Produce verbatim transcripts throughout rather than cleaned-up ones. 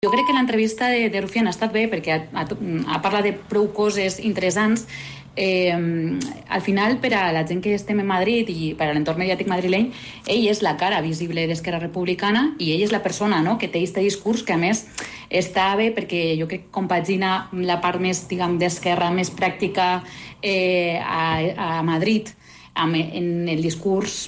Jo crec que l'entrevista de, de Rufián ha estat bé perquè ha, ha, ha parlat de prou coses interessants. Eh, al final, per a la gent que estem a Madrid i per a l'entorn mediàtic madrileny, ell és la cara visible d'Esquerra Republicana i ell és la persona, no?, que té aquest discurs que, a més, està bé perquè jo crec que compagina la part més, diguem, d'Esquerra, més pràctica eh, a, a Madrid, en el discurs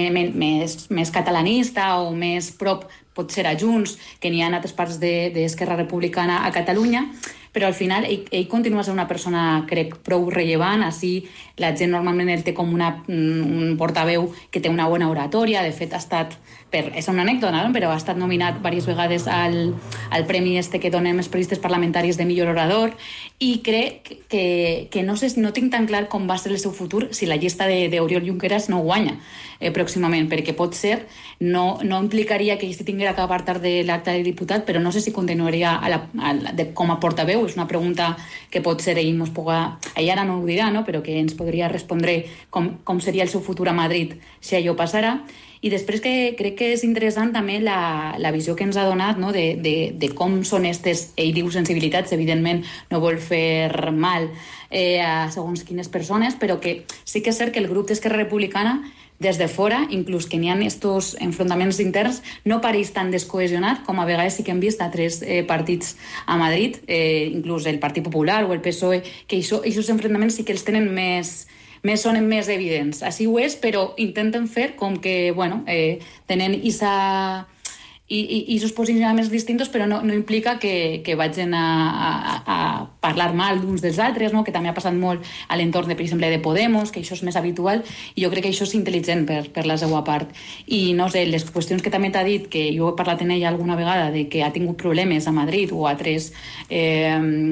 més, més catalanista o més prop potser a Junts, que n'hi ha en altres parts d'Esquerra Republicana a Catalunya, però al final ell, ell continua sent una persona, crec, prou rellevant. Així la gent normalment el té com una, un portaveu que té una bona oratòria. De fet, ha estat, per, és una anècdota, no? Però ha estat nominat diverses vegades al, al premi este que donem els periodistes parlamentaris de millor orador, i crec que, que no sé, no tinc tan clar com va ser el seu futur si la llista d'Oriol Junqueras no guanya eh, pròximament, perquè pot ser, no, no implicaria que ell tingués que apartar de l'acte de diputat, però no sé si continuaria a la, a la, de, com a portaveu. És una pregunta que pot ser ell mos puga, ell ara no ho dirà, no?, però que ens podria respondre com, com seria el seu futur a Madrid si allò passara. I després que crec que és interessant també la, la visió que ens ha donat, no?, de, de, de com són aquestes, ell diu sensibilitats, evidentment no vol fer mal eh, a segons quines persones, però que sí que és cert que el grup d'Esquerra Republicana des de fora, inclús que n'hi ha estos enfrontaments interns, no pareix tan descohesionat com a vegades sí que hem vist a tres eh, partits a Madrid, eh, inclús el Partit Popular o el P S O E, que aquests enfrontaments sí que els tenen més, més sonen més evidents. Així ho és, però intenten fer com que, bueno, eh, tenen isa... i, i, i sus posicionaments distintos, però no, no implica que, que vagin a, a, a parlar mal d'uns dels altres, no?, que també ha passat molt a l'entorn, de, per exemple, de Podemos, que això és més habitual, i jo crec que això és intel·ligent per, per la seva part. I, no sé, les qüestions que també t'ha dit, que jo he parlat amb ella alguna vegada, de que ha tingut problemes a Madrid o a altres, eh,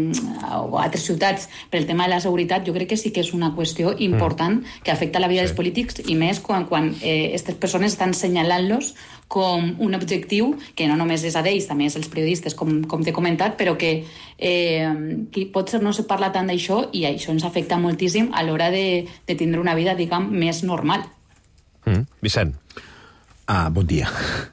o a altres ciutats per el tema de la seguretat, jo crec que sí que és una qüestió important mm. que afecta la vida sí. dels polítics, i més quan, quan eh, aquestes persones estan senyalant-los com un objectiu que no només és a d'ells, també és els periodistes, com, com t'he comentat, però que, eh, que potser no se parla tant d'això i això ens afecta moltíssim a l'hora de, de tindre una vida, diguem, més normal. Mm. Vicent. Ah, bon dia.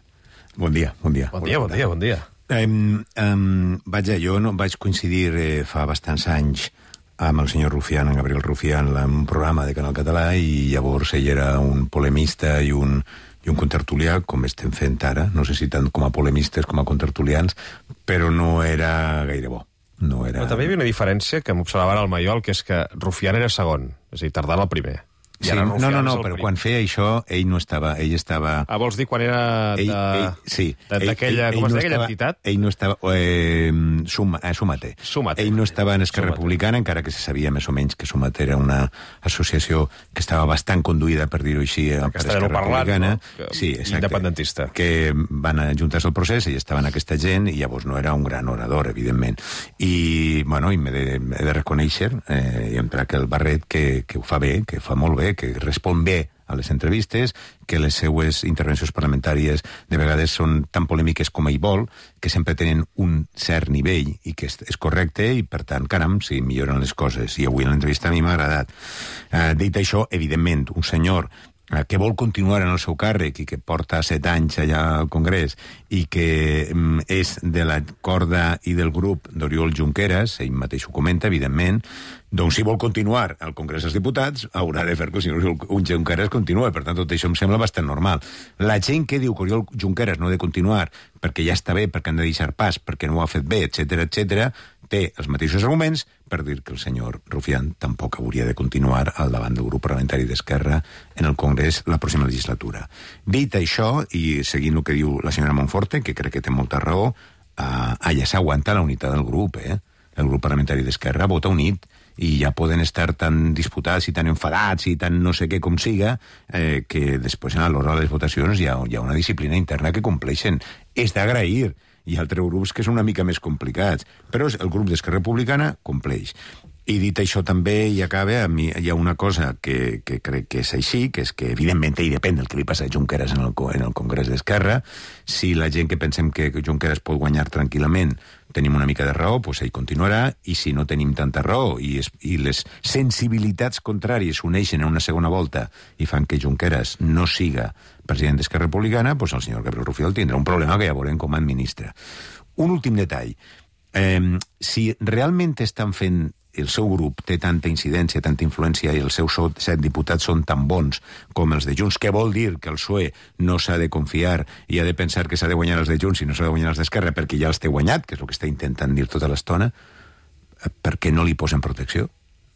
Bon dia, bon dia. Bon dia, bon dia, bon dia. Um, um, vaja, jo no vaig coincidir eh, fa bastants anys amb el senyor Rufián, en Gabriel Rufián, en un programa de Canal Català, i llavors ell era un polemista i un i un contertulià, com estem fent ara, no sé si tant com a polemistes com a contertulians, però no era gaire bo. No era... Però també hi havia una diferència que m'observava al Maiol, que és que Rufián era segon, és a dir, tardava el primer. Sí, no, no, no, però quan feia això, ell no estava... Ell estava... Ah, vols dir quan era de... Ell, ell, sí. D'aquella... Com es deia aquella entitat? Ell no estava... Eh, suma, eh, Sumate. Sumate. Ell no estava en Esquerra Republicana, encara que se sabia més o menys que Sumate era una associació que estava bastant conduïda, per dir-ho així, per Esquerra Republicana. No? Sí, exacte. Independentista. Que van ajuntar-se al procés, i estaven aquesta gent, i llavors no era un gran orador, evidentment. I, bueno, i m'he de, he de reconèixer, eh, i em trac el barret, que, que ho fa bé, que fa molt bé, que respon bé a les entrevistes, que les seues intervencions parlamentàries de vegades són tan polèmiques com ell vol, que sempre tenen un cert nivell i que és, és correcte, i per tant, caram, sí, milloren les coses. I avui l'entrevista a mi m'ha agradat. Eh, dit això, evidentment, un senyor eh, que vol continuar en el seu càrrec i que porta set anys allà al Congrés i que mm, és de la corda i del grup d'Oriol Junqueras, ell mateix ho comenta, evidentment, doncs si vol continuar al Congrés dels Diputats, haurà de fer que el senyor Junqueras continuï. Per tant, tot això em sembla bastant normal. La gent que diu que Oriol Junqueras no ha de continuar perquè ja està bé, perquè han de deixar pas, perquè no ho ha fet bé, etcètera, etcètera, té els mateixos arguments per dir que el senyor Rufián tampoc hauria de continuar al davant del grup parlamentari d'Esquerra en el Congrés la pròxima legislatura. Dit això, i seguint el que diu la senyora Monforte, que crec que té molta raó, eh, allà s'aguanta la unitat del grup, eh? El grup parlamentari d'Esquerra vota unit, i ja poden estar tan disputats i tan enfadats i tan no sé què com siga, eh, que després a l'hora de les votacions hi ha, hi ha una disciplina interna que compleixen. És d'agrair. Hi ha altres grups que són una mica més complicats, però el grup d'Esquerra Republicana compleix. I dit això també, i acaba, a mi hi ha una cosa que, que crec que és així, que és que evidentment ell depèn del que li passa a Junqueras en el, en el Congrés d'Esquerra. Si la gent que pensem que Junqueras pot guanyar tranquil·lament tenim una mica de raó, doncs ell continuarà, i si no tenim tanta raó i, es, i les sensibilitats contràries s'uneixen en una segona volta i fan que Junqueras no siga president d'Esquerra Republicana, doncs el senyor Gabriel Rufián tindrà un problema que ja veurem com a administra. un últim detall. Eh, si realment estan fent, el seu grup té tanta incidència, tanta influència, i els seus set diputats són tan bons com els de Junts, que vol dir que el P S O E no s'ha de confiar i ha de pensar que s'ha de guanyar els de Junts i no s'ha de guanyar els d'Esquerra perquè ja els té guanyat, que és el que està intentant dir tota l'estona, per què no li posen protecció?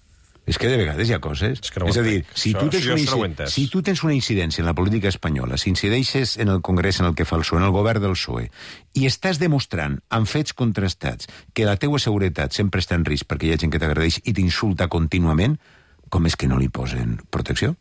És que de vegades hi ha coses... És, no és a dir, si, això, tu tens una, no si tu tens una incidència en la política espanyola, si incideixes en el Congrés en el que fa el P S O E, en el govern del P S O E, i estàs demostrant, amb fets contrastats, que la teua seguretat sempre està en risc perquè hi ha gent que t'agradeix i t'insulta contínuament, com és que no li posen protecció?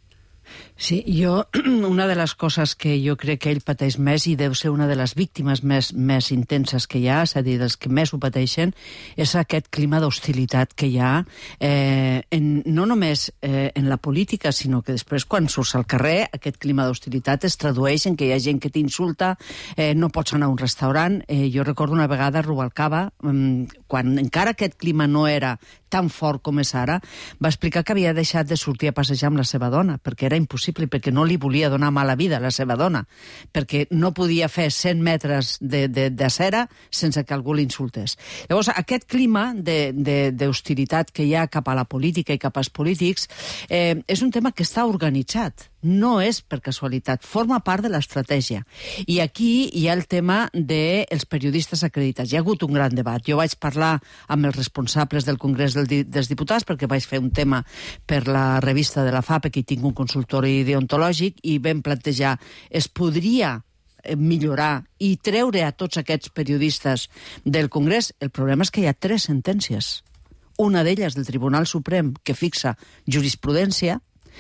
Sí, jo, una de les coses que jo crec que ell pateix més i deu ser una de les víctimes més, més intenses que hi ha, és a dir, dels que més ho pateixen, és aquest clima d'hostilitat que hi ha, eh, en, no només eh, en la política, sinó que després quan surts al carrer, aquest clima d'hostilitat es tradueix en que hi ha gent que t'insulta, eh, no pots anar a un restaurant. Eh, jo recordo una vegada a Rubalcaba, eh, quan encara aquest clima no era tan fort com és ara, va explicar que havia deixat de sortir a passejar amb la seva dona, perquè era impossible, perquè no li volia donar mala vida a la seva dona, perquè no podia fer cent metres de, de, de cera sense que algú l'insultés. Llavors, aquest clima d'hostilitat que hi ha cap a la política i cap als polítics eh, és un tema que està organitzat. No és per casualitat, forma part de l'estratègia. I aquí hi ha el tema dels periodistes acreditats. Hi ha hagut un gran debat. Jo vaig parlar amb els responsables del Congrés dels Diputats perquè vaig fer un tema per la revista de la FAPE, que hi tinc un consultori deontològic, i vam plantejar, es podria millorar i treure a tots aquests periodistes del Congrés? El problema és que hi ha tres sentències. Una d'elles del Tribunal Suprem que fixa jurisprudència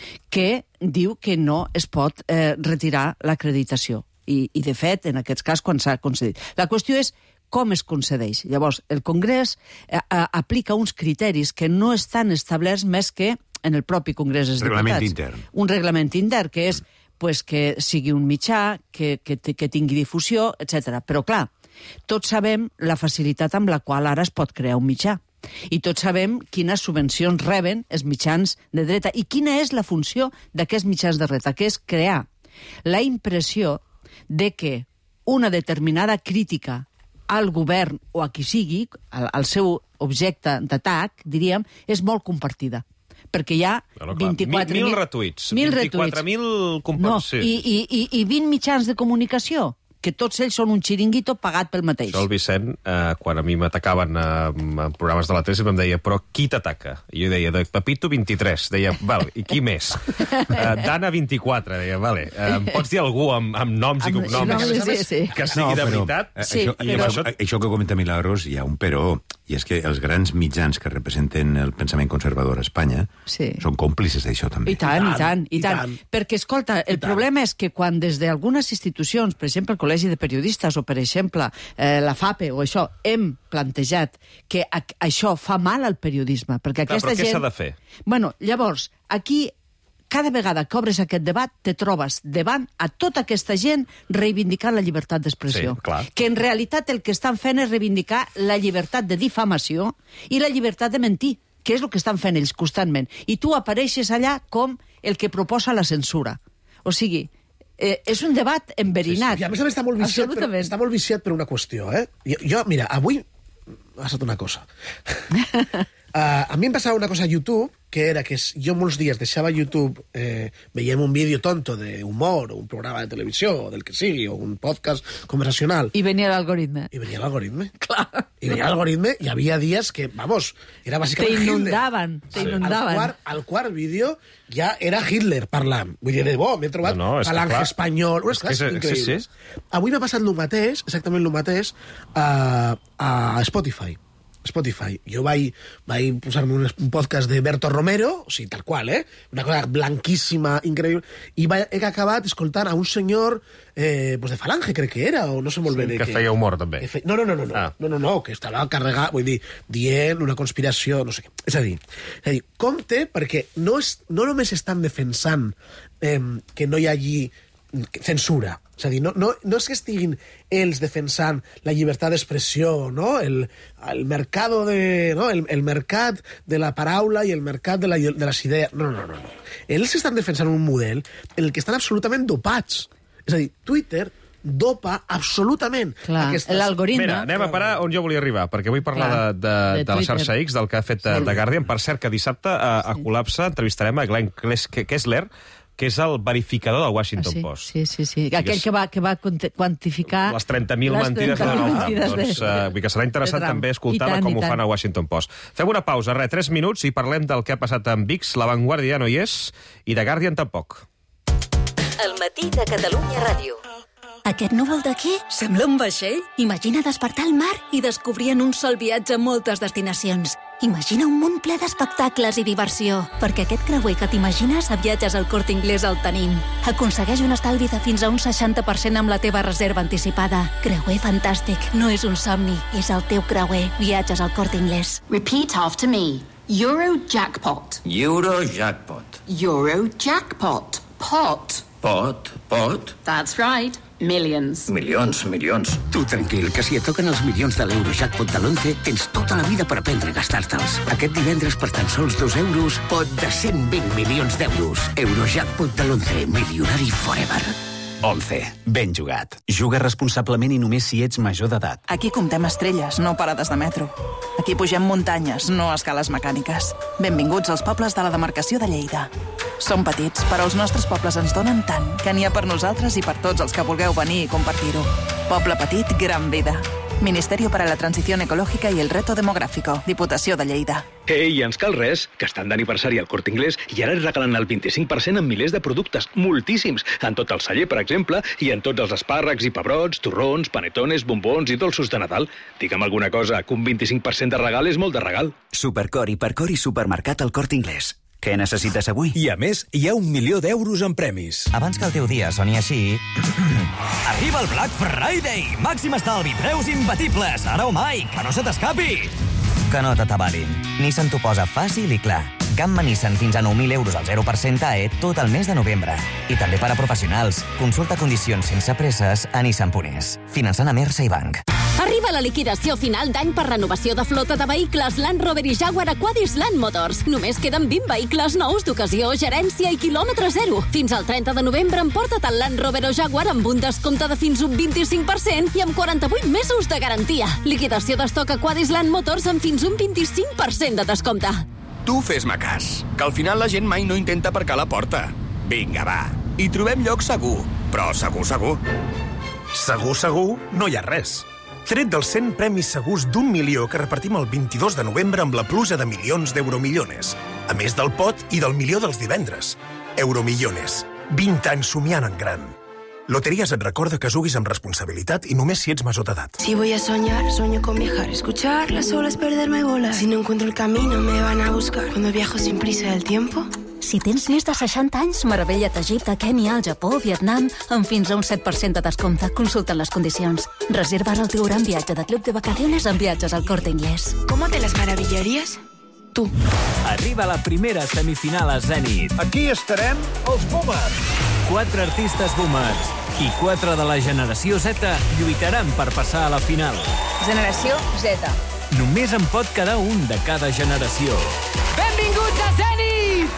que diu que no es pot eh, retirar l'acreditació. I, I, de fet, en aquest cas, quan s'ha concedit. La qüestió és com es concedeix. Llavors, el Congrés eh, aplica uns criteris que no estan establerts més que en el propi Congrés dels Reglament Diputats. intern. Un reglament intern, que és pues, que sigui un mitjà, que, que, que tingui difusió, etcètera. Però, clar, tots sabem la facilitat amb la qual ara es pot crear un mitjà. I tots sabem quines subvencions reben els mitjans de dreta i quina és la funció d'aquests mitjans de dreta, que és crear la impressió de que una determinada crítica al govern o a qui sigui, al, al seu objecte d'atac, diríem, és molt compartida. Perquè hi ha bueno, vint-i-quatre mil... Mil retuits. Mil vint-i-quatre mil comparts. No, i, i, i, i vint mitjans de comunicació, que tots ells són un xiringuito pagat pel mateix. Això el Vicent, eh, quan a mi m'atacaven eh, en programes de la tele, em deia, però qui t'ataca? I jo deia, de Pepito vint-i-tres. Deia, val, i qui més? eh, Dana vint-i-quatre. Deia, vale, eh, em pots dir algú amb, amb noms i cognoms sí, sí, sí. que sigui no, de però, veritat? Eh, sí, això, però... això, això que comenta Milagros, hi ha un però, i és que els grans mitjans que representen el pensament conservador a Espanya sí. són còmplices d'això també. I tant, i tant, i tant. I tant. Perquè, escolta, el problema és que quan des d'algunes institucions, per exemple, el Col·legi de Periodistes o, per exemple, eh, la FAPE o això, hem plantejat que a, això fa mal al periodisme. Perquè Clar, aquesta però què gent... s'ha de fer? Bueno, llavors, aquí... Cada vegada que obres aquest debat, te trobes davant a tota aquesta gent reivindicant la llibertat d'expressió. Sí, que en realitat el que estan fent és reivindicar la llibertat de difamació i la llibertat de mentir, que és el que estan fent ells constantment. I tu apareixes allà com el que proposa la censura. O sigui, eh, és un debat enverinat. Sí, sí. I a més a més està molt viciat, per, està molt viciat per una qüestió. Eh? Jo, jo, mira, avui ha passat una cosa. Uh, a mi em passava una cosa a YouTube, que era que jo molts dies deixava YouTube, eh, veiem un vídeo tonto d'humor, o un programa de televisió, o del que sigui, o un podcast conversacional. I venia l'algoritme. I venia l'algoritme. Clar. I venia l'algoritme, i havia dies que, vamos, era bàsicament Te inundaven, Hitler. te inundaven. Al quart, al quart vídeo ja era Hitler parlant. Vull dir, de bo, m'he trobat no, no, Falange clar. espanyol, unes És que classes és- increïbles. sí, sí. Avui m'ha passat el mateix, exactament el mateix, a, a Spotify. Spotify. Jo vaig, vaig posar-me un, un podcast de Berto Romero, o sigui, tal qual, eh? Una cosa blanquíssima, increïble, i vaig, he acabat escoltant a un senyor eh, pues de Falange, crec que era, o no sé molt bé. Sí, de que què. feia humor, també. Que fe... No, no, no, no, no. Ah. no, no, no, que estava carregat, vull dir, dient una conspiració, no sé què. És a dir, és a dir compte, perquè no, és, no només estan defensant eh, que no hi hagi censura. És a dir, no, no, no és que estiguin ells defensant la llibertat d'expressió, no? El, el mercado de... No? El, el mercat de la paraula i el mercat de, la, de les idees. No, no, no, no. Ells estan defensant un model en el que estan absolutament dopats. És a dir, Twitter, dopa absolutament Clar, aquestes... l'algoritme... Mira, anem a parar on jo volia arribar, perquè vull parlar Clar, de, de, de de la Twitter. xarxa X, del que ha fet sí. The Guardian. Per cert, que dissabte a, a Col·lapse entrevistarem a Glenn Kessler, que és el verificador del Washington Ah, sí, Post. Sí, sí, sí. Aquell que va, que va quantificar... Les trenta mil mentides de Donald Trump. Doncs, uh, vull que serà interessant també escoltar com ho fan a Washington Post. Fem una pausa, res, tres minuts, i parlem del que ha passat amb V I X. La Vanguardia no hi és, i The Guardian tampoc. El matí de Catalunya Ràdio. Aquest núvol d'aquí sembla un vaixell. Imagina despertar al mar i descobrir en un sol viatge moltes destinacions. Imagina un món ple d'espectacles i diversió, perquè aquest creuer que t'imagines a Viatges al Corte Inglés el tenim. Aconsegueix un estalvi de fins a un seixanta per cent amb la teva reserva anticipada. Creuer fantàstic, no és un somni, és el teu creuer. Viatges al Corte Inglés. Repeat after me. Eurojackpot. Eurojackpot. Eurojackpot. Pot. Pot, pot. That's right. Millions. Milions, milions. Tu tranquil, que si et toquen els milions de l'Eurojackpot de l'onze, tens tota la vida per aprendre a gastar-te'ls. Aquest divendres, per tan sols dos euros, pot de cent vint milions d'euros. Eurojackpot de l'onze, milionari forever. onze. Ben jugat. Juga responsablement i només si ets major d'edat. Aquí comptem estrelles, no parades de metro. Aquí pugem muntanyes, no escales mecàniques. Benvinguts als pobles de la demarcació de Lleida. Som petits, però els nostres pobles ens donen tant que n'hi ha per nosaltres i per tots els que vulgueu venir i compartir-ho. Poble petit, gran vida. Ministerio para la Transición Ecológica y el Reto Demográfico. Diputació de Lleida. Ei, ens cal res, que estan d'aniversari al Corte Inglés i ara es regalen el vint-i-cinc per cent en milers de productes, moltíssims, en tot el celler, per exemple, i en tots els espàrrecs i pebrots, torrons, panetones, bombons i dolços de Nadal. Digue'm alguna cosa, que un vint-i-cinc per cent de regal és molt de regal. Supercor, Hipercor i Supermercat al Corte Inglés. Què necessites avui? I a més, hi ha un milió d'euros en premis. Abans que el teu dia soni així... Arriba el Black Friday! Màxim estalvi, preus imbatibles, ara o mai, que no se t'escapi! Que no t'atabalin. Nissan t'ho posa fàcil i clar. Gamma Nissan fins a nou mil euros al zero per cent A E tot el mes de novembre. I també per a professionals. Consulta condicions sense presses a nissan punt es. Finançant a Mersa i Banc. Arriba la liquidació final d'any per renovació de flota de vehicles Land Rover i Jaguar a Quadis Land Motors. Només queden vint vehicles nous d'ocasió, gerència i quilòmetre zero. Fins al trenta de novembre emporta't el Land Rover o Jaguar amb un descompte de fins un vint-i-cinc per cent i amb quaranta-vuit mesos de garantia. Liquidació d'estoc a Quadis Land Motors amb fins un vint-i-cinc per cent de descompte. Tu fes-me cas, que al final la gent mai no intenta aparcar la porta. Vinga, va, hi trobem lloc segur, però segur, segur. Segur, segur, no hi ha res. Tret dels cent premis segurs d'un milió que repartim el vint-i-dos de novembre amb la pluja de milions d'euromillones, a més del pot i del milió dels divendres. Euromillones. vint anys somiant en gran. Loterías et recorda que juguis amb responsabilitat i només si ets major d'edat. Si voy a soñar, sueño con viajar, escuchar las olas, perderme, volar. Si no encuentro el camino, me van a buscar. Cuando viajo sin prisa del tiempo... Si tens més de seixanta anys, meravella't a Egipte, Kènia, el Japó, Vietnam, amb fins a un set per cent de descompte. Consulta les condicions. Reserva el teu gran viatge de Club de Vacaciones amb Viatges al Corte Inglés. ¿Cómo te las maravillarías? Tu. Arriba la primera semifinal a Zenit. Aquí estarem els Boomers. Quatre artistes boomers i quatre de la generació Z lluitaran per passar a la final. Generació Z. Només en pot quedar un de cada generació. Benvinguts a Zenit!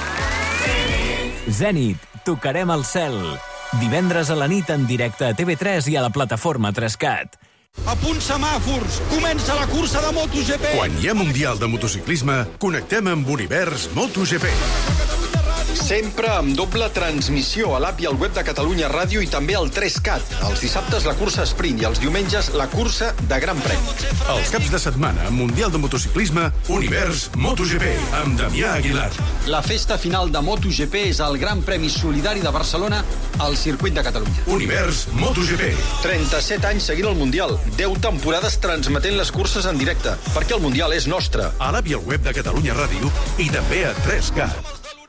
Zenit, tocarem el cel. Divendres a la nit en directe a T V tres i a la plataforma tres cat. A punts semàfors, comença la cursa de MotoGP. Quan hi ha Mundial de Motociclisme, connectem amb Univers MotoGP. Sempre amb doble transmissió a l'app i al web de Catalunya Ràdio i també al tres cat. Els dissabtes la cursa sprint i els diumenges la cursa de Gran Premi. Els caps de setmana, Mundial de Motociclisme, Univers MotoGP, amb Damià Aguilar. La festa final de MotoGP és el Gran Premi Solidari de Barcelona al circuit de Catalunya. Univers MotoGP. trenta-set anys seguint el Mundial, deu temporades transmetent les curses en directe, perquè el Mundial és nostre. A l'app i al web de Catalunya Ràdio i també a tres cat.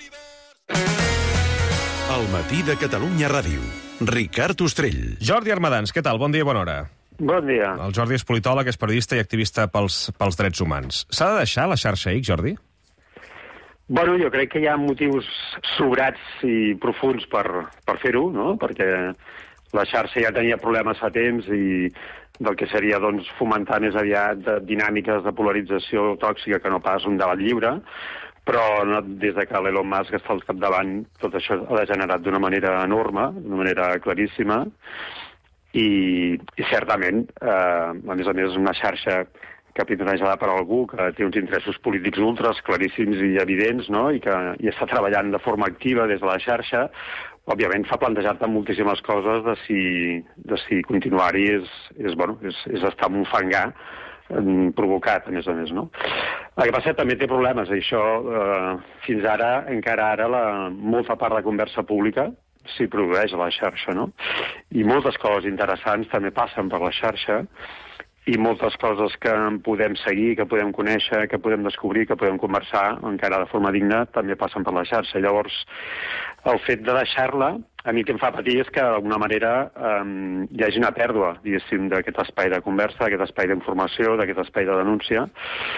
El matí de Catalunya Ràdio. Ricard Ostrell. Jordi Armadans, què tal? Bon dia i bona hora. Bon dia. El Jordi és politòleg, és periodista i activista pels, pels drets humans. S'ha de deixar la xarxa X, Jordi? Bueno, jo crec que hi ha motius sobrats i profuns per, per fer-ho, no? Perquè la xarxa ja tenia problemes fa temps i del que seria doncs, fomentar més aviat de dinàmiques de polarització tòxica que no pas un debat lliure, però no, des de que l'Elon Musk està al capdavant tot això ha degenerat d'una manera enorme, d'una manera claríssima. i, i certament, eh, a més a més, és una xarxa capitaneada per algú que té uns interessos polítics ultres claríssims i evidents, no? I que i està treballant de forma activa des de la xarxa, òbviament fa plantejar-te moltíssimes coses de si, de si continuar-hi és, és, bueno, és, és estar en un fangar eh, provocat, a més a més, no? El que passa també té problemes, i això eh, fins ara, encara ara, la, molta part de conversa pública s'hi produeix a la xarxa, no? I moltes coses interessants també passen per la xarxa, i moltes coses que podem seguir, que podem conèixer, que podem descobrir, que podem conversar, encara de forma digna, també passen per la xarxa. Llavors, el fet de deixar-la, a mi el que em fa patir és que, d'alguna manera, eh, hi hagi una pèrdua, diguéssim, d'aquest espai de conversa, d'aquest espai d'informació, d'aquest espai de denúncia,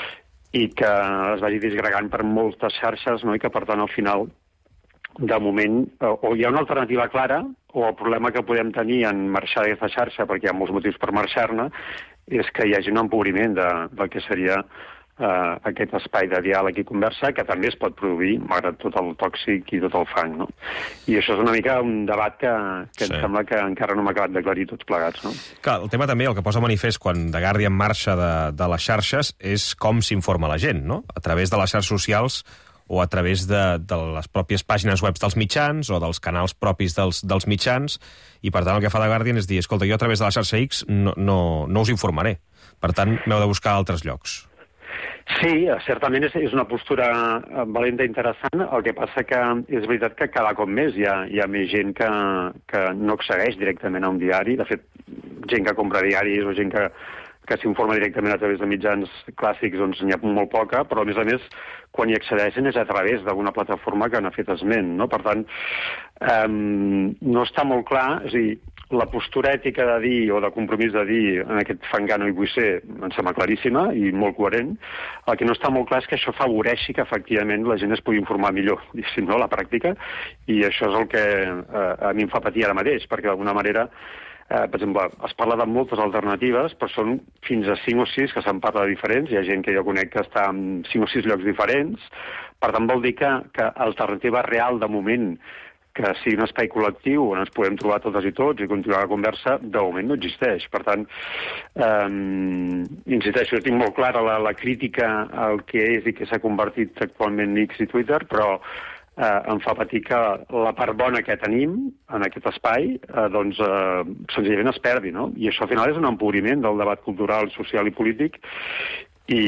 i que es vagi disgregant per moltes xarxes, no? I que, per tant, al final, de moment, o hi ha una alternativa clara, o el problema que podem tenir en marxar d'aquesta xarxa, perquè hi ha molts motius per marxar-ne, és que hi hagi un empobriment de, del que seria eh, aquest espai de diàleg i conversa, que també es pot produir, malgrat tot el tòxic i tot el fang, no? I això és una mica un debat que, que sí. Em sembla que encara no hem acabat d'aclarir tots plegats, no? Clar, el tema també, el que posa manifest quan The Guardian marxa de, de les xarxes, és com s'informa la gent, no? A través de les xarxes socials o a través de, de les pròpies pàgines web dels mitjans o dels canals propis dels, dels mitjans, i per tant el que fa The Guardian és dir, escolta, jo a través de la xarxa X no, no, no us informaré, per tant m'heu de buscar altres llocs. Sí, certament és, és una postura valenta i interessant, el que passa que és veritat que cada cop més hi ha, hi ha més gent que, que no accedeix directament a un diari, de fet, gent que compra diaris o gent que que s'informa directament a través de mitjans clàssics, doncs n'hi ha molt poca, però a més a més, quan hi accedeixen és a través d'alguna plataforma que n'ha fet esment, no? Per tant, eh, no està molt clar, és a dir, la postura ètica de dir, o de compromís de dir, en aquest fangar no hi vull ser, em sembla claríssima i molt coherent. El que no està molt clar és que això afavoreixi que efectivament la gent es pugui informar millor, si no, a la pràctica, i això és el que eh, a mi em fa patir ara mateix, perquè d'alguna manera Eh, per exemple, es parla de moltes alternatives, però són fins a cinc o sis que se'n parla de diferents. Hi ha gent que jo conec que està en cinc o sis llocs diferents. Per tant, vol dir que, que alternativa real de moment que sigui un espai col·lectiu on ens podem trobar totes i tots i continuar la conversa, de moment no existeix. Per tant, eh, insisteixo, jo tinc molt clara la, la crítica al que és i que s'ha convertit actualment X i Twitter, però eh, em fa patir que la part bona que tenim en aquest espai eh, doncs eh, senzillament es perdi, no? I això al final és un empobriment del debat cultural, social i polític, i,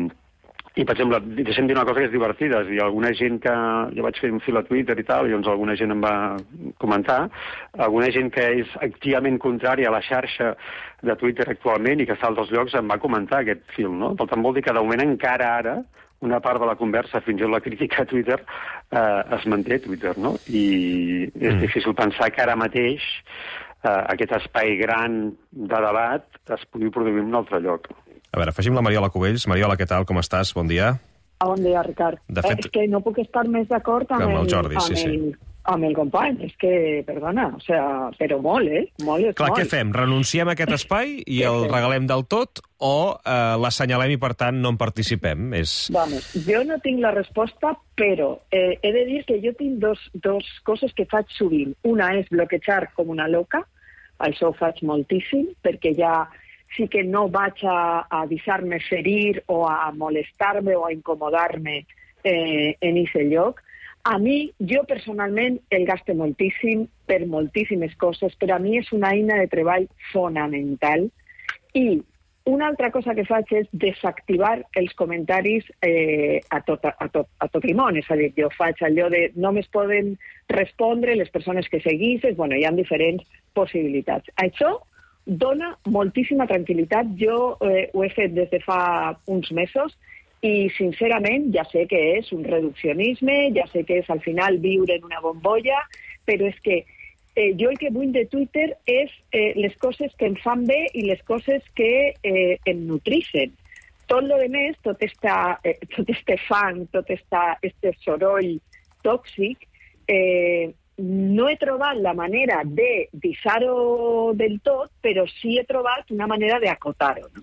i per exemple, deixem dir una cosa que és divertida, i alguna gent que jo vaig fer un fil a Twitter i tal, i doncs alguna gent em va comentar, alguna gent que és activament contrària a la xarxa de Twitter actualment i que està a altres llocs em va comentar aquest fil, no? Per tant, vol dir que de moment encara ara una part de la conversa, fins i tot la crítica a Twitter, eh, es manté a Twitter, no? I és mm. difícil pensar que ara mateix eh, aquest espai gran de debat es pugui produir en un altre lloc. A veure, afegim la Mariola Cubells. Mariola, què tal? Com estàs? Bon dia. Bon dia, Ricard. De fet, eh, és que no puc estar més d'acord amb, amb el Jordi, amb, sí, el, sí. amb el company. És que, perdona, o sea, però molt, eh? Molt és clar, molt. què fem? Renunciem a aquest espai i el regalem del tot o eh, l'assenyalem i, per tant, no en participem? És... Vamos, jo no tinc la resposta, però eh, he de dir que jo tinc dos, dos coses que faig sovint. Una és bloquejar com una loca, això ho faig moltíssim, perquè ja sí que no vaig a, a deixar-me ferir o a molestar-me o a incomodar-me eh, en aquest lloc. A mi, jo personalment, el gasto moltíssim per moltíssimes coses. Per a mi és una eina de treball fonamental. I una altra cosa que faig és desactivar els comentaris eh, a, tot, a, tot, a tot limón. És a dir, jo faig allò de només poden respondre les persones que seguisses. Bueno, hi ha diferents possibilitats. Això dona moltíssima tranquil·litat. Jo eh, ho he fet des de fa uns mesos i, sincerament, ja sé que és un reduccionisme, ja sé que és al final viure en una bombolla, però és que eh, jo el que vull de Twitter és eh, les coses que em fan bé i les coses que eh, em nutrixen. Tot lo de més, tot, esta, eh, tot este fang, tot esta, este soroll tòxic, eh, no he trobat la manera de deixar-ho del tot, però sí he trobat una manera d'acotar-ho, no?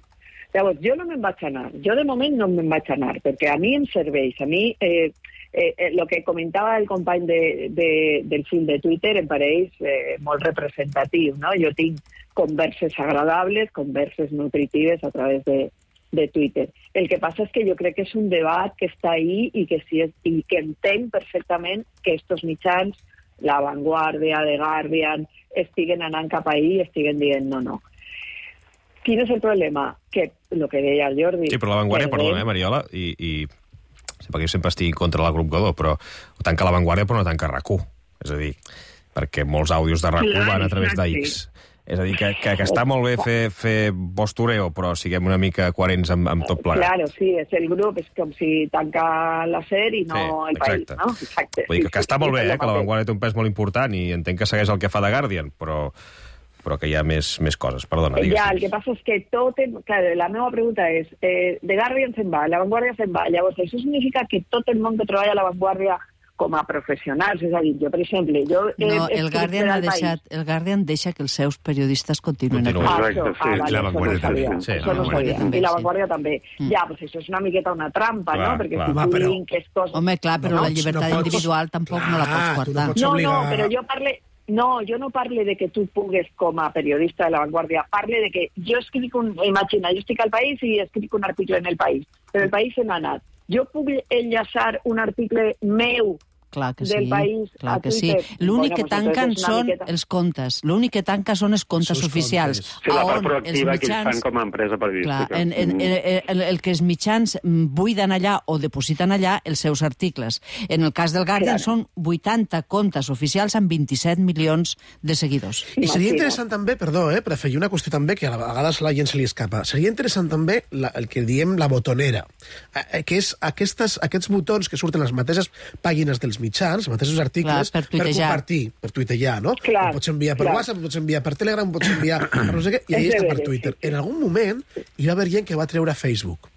Llavors, jo no me'n vaig anar. Jo, de moment, no me'n vaig anar, perquè a mi em serveix. A mi, eh, eh, el que comentava el company de, de, del fil de Twitter em pareix eh, molt representatiu, no? Jo tinc converses agradables, converses nutritives a través de, de Twitter. El que passa és que jo crec que és un debat que està ahí i que, si és, i que entenc perfectament que estos mitjans, La Vanguardia, The Guardian, estiguen anant cap ahí i estiguen dient no, no. Quin és el problema? Que, el que deia el Jordi... Sí, però La Vanguardia, perdona, eh, Mariola, i, i perquè jo sempre estic contra la grup Godó, però ho tanca La Vanguardia però no tanca R A C U. És a dir, perquè molts àudios de R A C U van a través d'X. És a dir, que, que, que està molt bé fer, fer postureo, però siguem una mica coherents amb, amb tot plegat. Claro, sí, és el grup, és com si tanca la SER i no sí, el exacte. país, no? Exacte. Vull dir que, que està sí, molt sí, bé, sí, eh, que La Vanguardia té un pes molt important i entenc que segueix el que fa The Guardian, però, però que hi ha més, més coses. Perdona, digues. Ja, el que passa és que tot... Clar, la meva pregunta és, eh, The Guardian se'n va, La Vanguardia se'n va, llavors això significa que tot el món que treballa a La Vanguardia com a professionals, és a dir, jo, per exemple... Jo, eh, no, el Guardian, ha deixat, el Guardian deixa que els seus periodistes continuen. Continuen. Ah, això, ah, vale, la Vanguardia també. Sí, això no sabia. I La Vanguardia també. Mm. Ja, doncs això és una miqueta una trampa, clar, no? Perquè clar. Si tu linques coses... Home, clar, però no, la llibertat no pots... individual tampoc clar, no la pots portar. No, no, obligar... no, però jo parle... No, jo no parle de que tu pugues, com a periodista de La Vanguardia, parle de que jo escric un... Imagina, jo estic al País i escric un article en el País, però el País se n'ha anat. Jo puc enllaçar un article meu clar que del sí, país clar que sí. L'únic bueno, que tanquen pues són miqueta... els comptes. L'únic que tanca són els comptes Sus oficials. Sí, la part proactiva mitjans... que ells fan com a empresa periodística. Clar, en, en, en, en, el que els mitjans buiden allà o depositen allà els seus articles. En el cas del Guardian clar. Són vuitanta comptes oficials amb vint-i-set milions de seguidors. I seria interessant també, perdó, eh, per afegir una qüestió també que a vegades a la gent se li escapa, seria interessant també la, el que diem la botonera, eh, que és aquestes, aquests botons que surten a les mateixes pàgines dels mitjans, els mateixos articles, clar, per, per compartir, per tuitejar, no? Clar, pots enviar per clar. WhatsApp, pots enviar per Telegram, pots enviar per no sé què, i ahí està per Twitter. En algun moment hi va haver gent que va treure Facebook.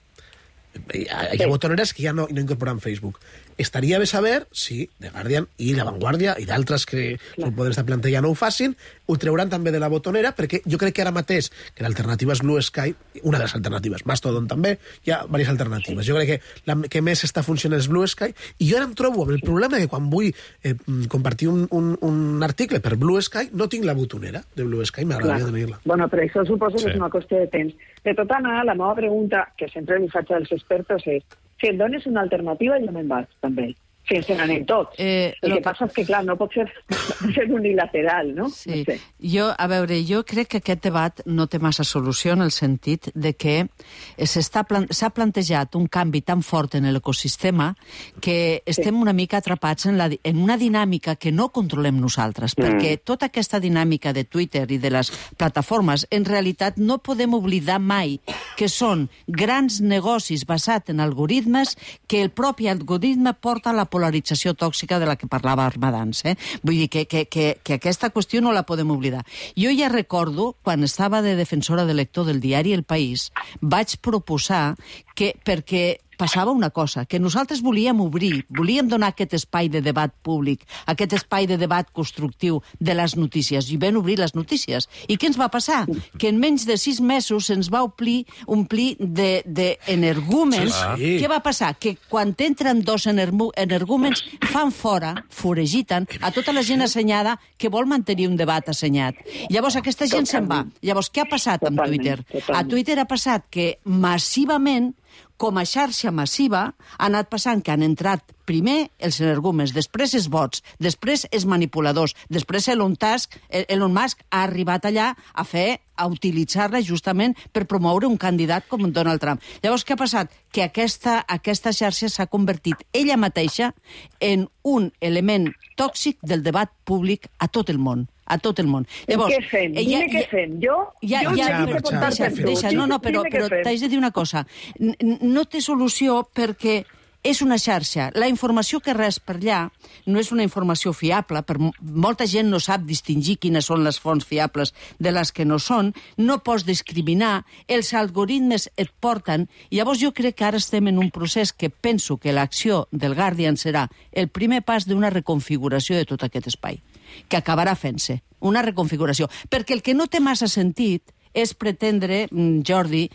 Hi ha, hi ha botoneres que ja no, no incorporen Facebook. Estaria bé saber si The Guardian i La Vanguardia i d'altres que s'ho poden estar plantejant no ho facin, ho treuran també de la botonera, perquè jo crec que ara mateix, que l'alternativa és Blue Sky, una de les alternatives, Mastodon també, hi ha diverses alternatives. Jo crec que la que més està funcionant és Blue Sky, i jo ara em trobo amb el problema que quan vull eh, compartir un, un, un article per Blue Sky, no tinc la botonera de Blue Sky, m'agradaria tenir-la. Bueno, però això suposo sí. que és una qüestió de temps. De tota manera, la meva pregunta, que sempre li faig als expertos, és si em dones una alternativa, jo me'n vaig, també. Si ens n'anem tots. Eh, el que, que passa és que, clar, no pot ser, ser unilateral, no? Sí. No sé. Jo, a veure, jo crec que aquest debat no té massa solució en el sentit de que s'ha plan plantejat un canvi tan fort en l'ecosistema que estem sí. una mica atrapats en, la, en una dinàmica que no controlem nosaltres, mm. perquè tota aquesta dinàmica de Twitter i de les plataformes, en realitat no podem oblidar mai que són grans negocis basats en algoritmes que el propi algoritme porta a la polarització tòxica de la que parlava Armadans. Eh? Vull dir que, que, que, que aquesta qüestió no la podem oblidar. Jo ja recordo, quan estava de defensora de lector del diari El País, vaig proposar que, perquè passava una cosa, que nosaltres volíem obrir, volíem donar aquest espai de debat públic, aquest espai de debat constructiu de les notícies, i vam obrir les notícies. I què ens va passar? Que en menys de sis mesos se'ns va omplir, omplir d'energúmens. Sí, sí. Què va passar? Que quan entren dos energúmens fan fora, foregiten, a tota la gent assenyada que vol mantenir un debat assenyat. Llavors aquesta gent se'n va. Llavors què ha passat amb Twitter? A Twitter ha passat que massivament, com a xarxa massiva, ha anat passant que han entrat primer els energúmens, després els bots, després els manipuladors, després Elon Musk, Elon Musk ha arribat allà a fer, a utilitzar-la justament per promoure un candidat com Donald Trump. Llavors, què ha passat? Que aquesta, aquesta xarxa s'ha convertit ella mateixa en un element tòxic del debat públic a tot el món. A tot el món. Llavors, què fem? Dime ja, què fem. Jo, ja, jo ja, ja, ja, deixa, deixa, no, no, però, però t'haig de dir una cosa. No té solució perquè és una xarxa. La informació que res per allà no és una informació fiable, per molta gent no sap distingir quines són les fonts fiables de les que no són, no pots discriminar, els algoritmes et porten, i llavors jo crec que ara estem en un procés que penso que l'acció del Guardian serà el primer pas d'una reconfiguració de tot aquest espai, que acabarà fent-se, una reconfiguració. Perquè el que no té massa sentit és pretendre, Jordi,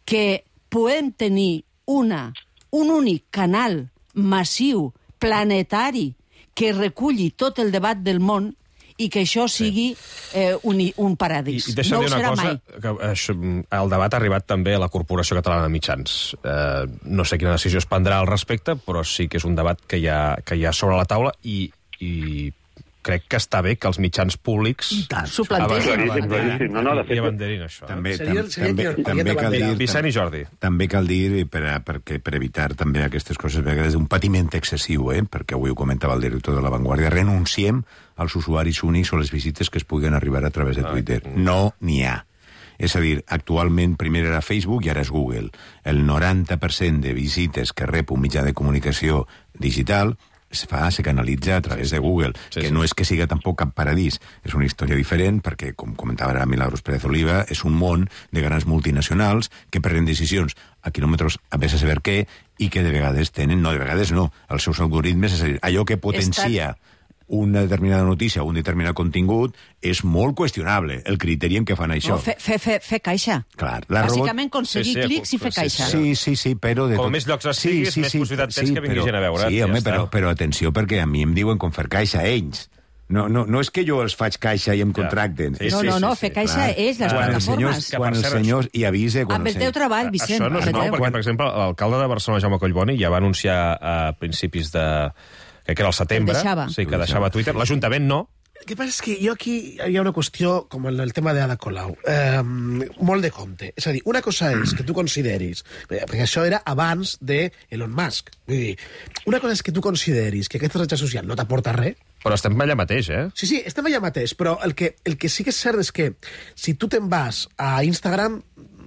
que podem tenir una, un únic canal massiu, planetari, que reculli tot el debat del món i que això sigui eh, un, un paradís. I, i deixa'm no dir ho una serà cosa, mai. que això, el debat ha arribat també a la Corporació Catalana de Mitjans. Eh, no sé quina decisió es prendrà al respecte, però sí que és un debat que hi ha, que hi ha sobre la taula i, i crec que està bé que els mitjans públics s'ho plantegin. No, no, i abanderin això. També, Seria- tam, seria també, que- també cal dir... Vicent i Jordi. També cal dir, per, a, perquè, per evitar també aquestes coses, perquè és un patiment excessiu, eh? Perquè avui ho comentava el director de La Vanguardia, renunciem als usuaris únics o les visites que es puguen arribar a través de Twitter. No n'hi ha. És a dir, actualment primer era Facebook i ara és Google. El noranta per cent de visites que rep un mitjà de comunicació digital es fa, se canalitza a través de Google, sí, que sí. No és que siga tampoc cap paradís, és una història diferent perquè, com comentava ara Milagros Pérez Oliva, és un món de grans multinacionals que prenen decisions a quilòmetres a vés a saber què i que de vegades tenen, no, de vegades no, els seus algoritmes, és a dir, allò que potencia Estat... una determinada notícia o un determinat contingut és molt qüestionable, el criteri en què fan això. No, fer, fer, fer, fer caixa. Clar, la Bàsicament, robot... aconseguir sí, sí, clics i fer caixa. Sí, sí, sí, però... De Com tot... més llocs estiguis, sí, sí, més sí, possibilitat sí, tens que vingui però... gent a veure. Sí, ja home, està. però, però atenció, perquè a mi em diuen com fer caixa ells. No, no, no és que jo els faig caixa i em contracten. Sí, no, no, no, fer caixa clar. És les quan plataformes. Els senyors, quan els senyors i avise... Quan amb el teu treball, Vicent. Això no és nou, perquè, per exemple, l'alcalde de Barcelona, Jaume Collboni, ja va anunciar a principis de... que era el setembre, el deixava. Sí, que deixava Twitter. L'Ajuntament no. El que passa és que jo aquí hi ha una qüestió, com el, el tema d'Ada Colau, eh, molt de compte. És a dir, una cosa és que tu consideris, perquè això era abans de Elon Musk, vull dir, una cosa és que tu consideris que aquesta xarxa social no t'aporta res. Però estem allà mateix, eh? Sí, sí, estem allà mateix, però el que, el que sí que és cert és que si tu te'n vas a Instagram...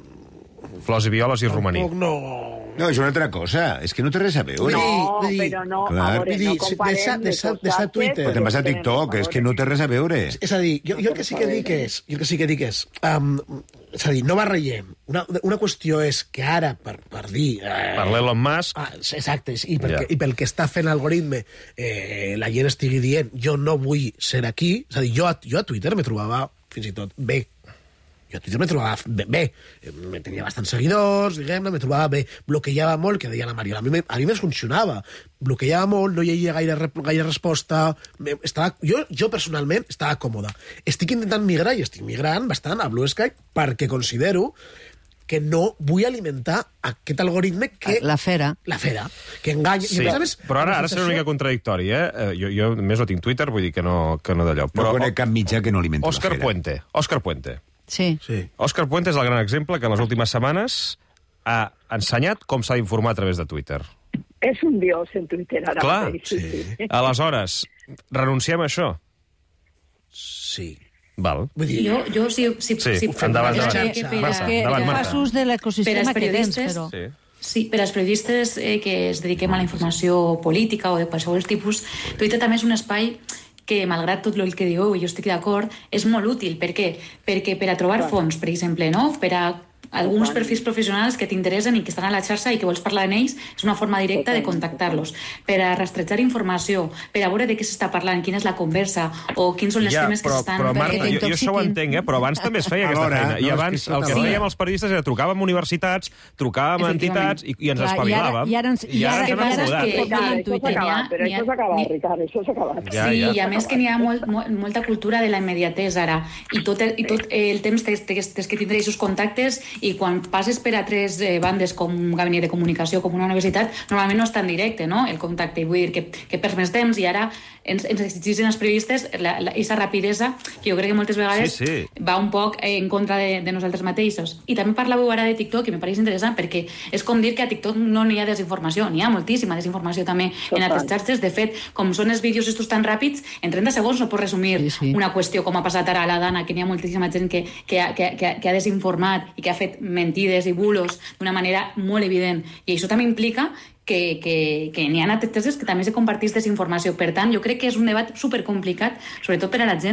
Flors i violes i romaní. No, no, és una altra cosa. És que no té res a veure. No, però no, Clar. a veure, no comparem Deixa, deixa, les deixa coses, Twitter. Però te'n vas a TikTok, és que no té res a veure. És a dir, jo, jo el que sí que dic és... Jo el que sí que dic és... Um, és a dir, no barregem. Una, una qüestió és que ara, per, per dir... Eh, per l'Elon Musk... Ah, exacte, i, perquè, Ja. i pel que està fent l'algoritme, eh, la gent estigui dient jo no vull ser aquí... És a dir, jo, a- jo a Twitter me trobava fins i tot bé. Jo a Twitter me trobava bé, bé. Me tenia bastants seguidors, diguem-ne, me trobava bé. Bloquejava molt, que deia la Mariola. A mi, me- a mi me funcionava. Bloquejava molt, no hi havia gaire, rep- gaire resposta. Me- Estava, jo, jo personalment estava còmode. Estic intentant migrar, i estic migrant bastant a Blue Sky, perquè considero que no vull alimentar aquest algoritme que... La fera. La fera, que enganya... Sí, I, a més, però ara, la ara serà una sensació- mica contradictori, eh? Eh, Jo, jo més no tinc Twitter, vull dir que no, que no d'allò. No conec cap mitjà que no alimenti Òscar la fera. Puente. Òscar Puente. Sí. sí. Òscar Puente és el gran exemple que en les últimes setmanes ha ensenyat com s'ha d'informar a través de Twitter. És un dios en Twitter ara. Clar. mateix, sí, sí. Aleshores, renunciem a això? Sí. Val. Vull dir... Jo, jo si, si, Sí, si endavant, crec endavant. que per, Marta, a- endavant, que Marta. fas ús de per l'ecosistema als que tens, periodistes, però... Sí. sí, per als periodistes eh, que es dediquem a la informació política o de qualsevol tipus, Twitter també és un espai que, malgrat tot el que diu, i jo estic d'acord, és molt útil. Per què? Perquè per a trobar fons, per exemple, no? Per a alguns perfils professionals que t'interessen i que estan a la xarxa i que vols parlar amb ells, és una forma directa de contactar-los. Per a rastrejar informació, per a veure de què s'està parlant, quina és la conversa, o quins són els Ja, temes que però, s'estan... però Marta, jo, jo això ho entenc, eh? Però abans també es feia aquesta Alhora, feina. I no, és abans que el que sí. fèiem els periodistes era trucàvem a universitats, trucàvem a entitats i, i ens Clar, i ara- espavilàvem. i ara ens- i ara- ens hem i ara és acomodat. que- Ricard, en això Twitter. s'ha acabat, però N'hi ha- això s'ha acabat, n'hi ha- Ricard, això s'ha acabat. Ja, sí, ja. i a més que n'hi ha molt, molt, molta cultura de la immediatesa ara, i tot el, i tot el temps tens, tens, tens que tindre aquests contactes, i quan passes per a tres eh, bandes com un gabinet de comunicació, com una universitat, normalment no és tan directe, no?, el contacte, i vull dir que, que perds més temps, i ara ens, ens exigeixen els periodistes aquesta rapidesa, que jo crec que moltes vegades Sí, sí. va un poc en contra de, de nosaltres mateixos. I també parlàveu ara de TikTok, i me pareix interessant, perquè és com dir que a TikTok no n'hi ha desinformació, n'hi ha moltíssima desinformació també en altres xarxes. De fet, com són els vídeos estos tan ràpids, en trenta segons no pots resumir sí, sí. una qüestió, com ha passat ara a la Dana, que n'hi ha moltíssima gent que, que, ha, que, que, que ha desinformat i que ha fet mentides i bulos d'una manera molt evident. I això també implica que, que, que n'hi ha altres xarxes que també se compartís desinformació. Per tant, jo crec que és un debat supercomplicat, sobretot per a la gent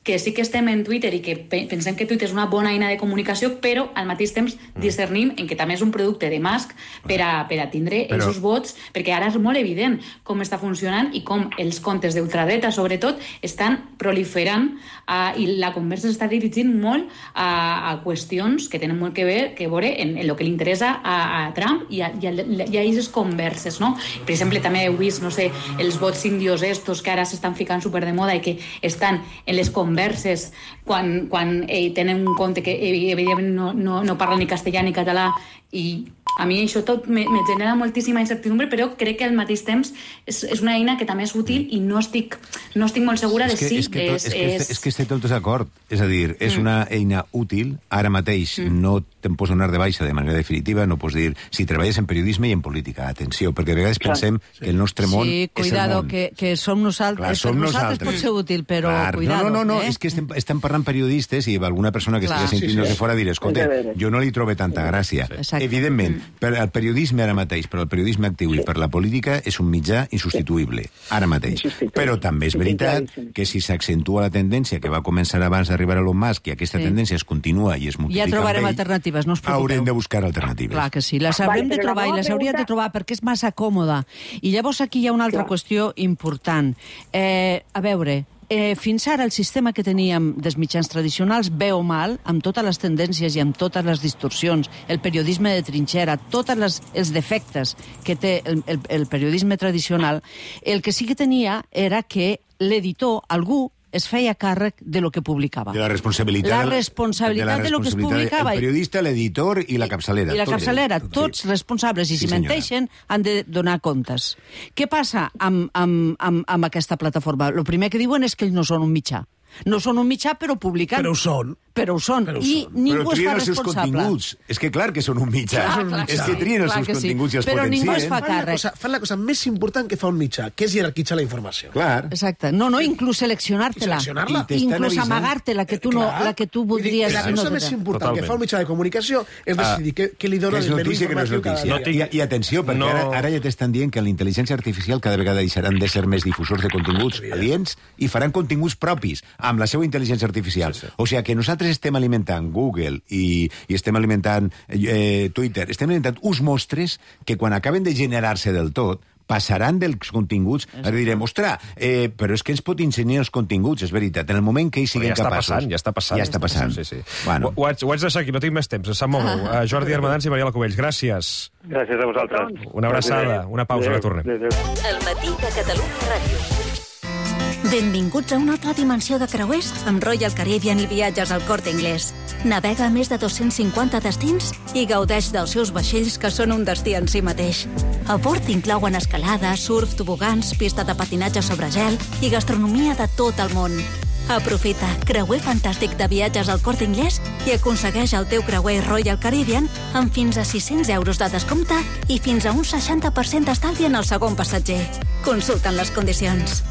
que sí que estem en Twitter i que pensem que Twitter és una bona eina de comunicació, però al mateix temps discernim en que també és un producte de Musk per a, per a tindre però... els vots, perquè ara és molt evident com està funcionant i com els comptes d'ultradreta, sobretot, estan proliferant uh, i la conversa s'està dirigint molt a, a qüestions que tenen molt que ver, que veure en, en el que li interessa a, a Trump i a, i a, i a aquestes converses, no? Per exemple, també heu vist, no sé, els vots indios estos que ara s'estan ficant super de moda i que estan en les converses quan, quan eh, tenen un compte que evidentment no, no, no parla ni castellà ni català, i a mi això tot me, me genera moltíssima incertidumbre, però crec que al mateix temps és, és una eina que també és útil i no estic, no estic molt segura de és que, si és que, tot, és... És que, és... és que estem tots d'acord. És a dir, és mm. una eina útil, ara mateix mm. no te'n pots donar de baixa de manera definitiva, no pots dir si treballes en periodisme i en política, atenció, perquè a vegades Clar. pensem sí. que el nostre món sí, és cuidado, el món. que, que som nosaltres, Clar, som nosaltres, nosaltres pot ser útil, però Clar. cuidado. No, no, no, eh? és que estem, estem parlant periodistes i alguna persona que Clar. estigui sentint-nos sí, sí. de fora dirà, escolta, jo no li trobo tanta gràcia. Sí. Evidentment, mm. per al periodisme ara mateix, però el periodisme actiu i per la política és un mitjà insubstituïble, ara mateix. Però també és veritat que si s'accentua la tendència que va començar abans d'arribar a Elon Musk i aquesta sí. tendència es continua i es multiplica ja trobarem ell, alternatives, no us preocupeu. Haurem de buscar alternatives. Clar que sí, les haurem de trobar i les hauríem de trobar perquè és massa còmoda. I llavors aquí hi ha una altra qüestió important. Eh, a veure, Eh, fins ara el sistema que teníem dels mitjans tradicionals, bé o mal, amb totes les tendències i amb totes les distorsions, el periodisme de trinxera, tots les, els defectes que té el, el, el periodisme tradicional, el que sí que tenia era que l'editor, algú, es feia càrrec de lo que publicava. De la responsabilitat, la responsabilitat de, la de lo que es publicava. El periodista, l'editor i la capçalera. I la tot capçalera, tot, tots sí. responsables. I sí, si senyora. menteixen, han de donar comptes. Què passa amb, amb, amb, amb aquesta plataforma? El primer que diuen és que ells no són un mitjà. No són un mitjà, però publiquen. Però ho són. Però ho són. Però ho I són. ningú però trien està els seus responsable. continguts. És que clar que són un mitjà. Clar, clar, és clar, que trien els clar seus que sí. continguts i els Però potencien. ningú es fa Fan la, càrrec. cosa, fan la cosa més important que fa un mitjà, que és jerarquitzar la informació. Clar. Exacte. No, no, inclús seleccionar-te-la. Seleccionar-la. Inclús amagar-te-la, que tu, no, la que tu voldries... La cosa més important Totalment. que fa un mitjà de comunicació és decidir què, què li dona és el menú notícia que no és informatiu cada notícia. dia. I, I atenció, perquè No. ara, ara ja t'estan dient que la intel·ligència artificial cada vegada deixaran de ser més difusors de continguts aliens i faran continguts propis amb la seva intel·ligència artificial. Sí, sí. O sigui que nosaltres estem alimentant Google i, i estem alimentant eh, Twitter, estem alimentant uns mostres que quan acaben de generar-se del tot passaran dels continguts, ara direm, ostres, eh, però és que ens pot ensenyar els continguts, és veritat, en el moment que ells siguin ja capaços. Passant, ja està passant. Ja està passant. Sí, sí. Bueno. Ho, ho, haig, ho haig de deixar aquí, no tinc més temps, em sap molt greu. Uh, Jordi Armadans i Mariela Cubells, gràcies. Gràcies a vosaltres. Una abraçada, una pausa, ara tornem. El matí de Catalunya Ràdio. Benvinguts a una altra dimensió de creuers amb Royal Caribbean i viatges al Corte Inglés. Navega a més de dos-cents cinquanta destins i gaudeix dels seus vaixells que són un destí en si mateix. A bord inclouen escalada, surf, tobogans, pista de patinatge sobre gel i gastronomia de tot el món. Aprofita creuer fantàstic de viatges al Corte Inglés i aconsegueix el teu creuer Royal Caribbean amb fins a sis-cents euros de descompte i fins a un seixanta per cent d'estalvi en el segon passatger. Consulten les condicions.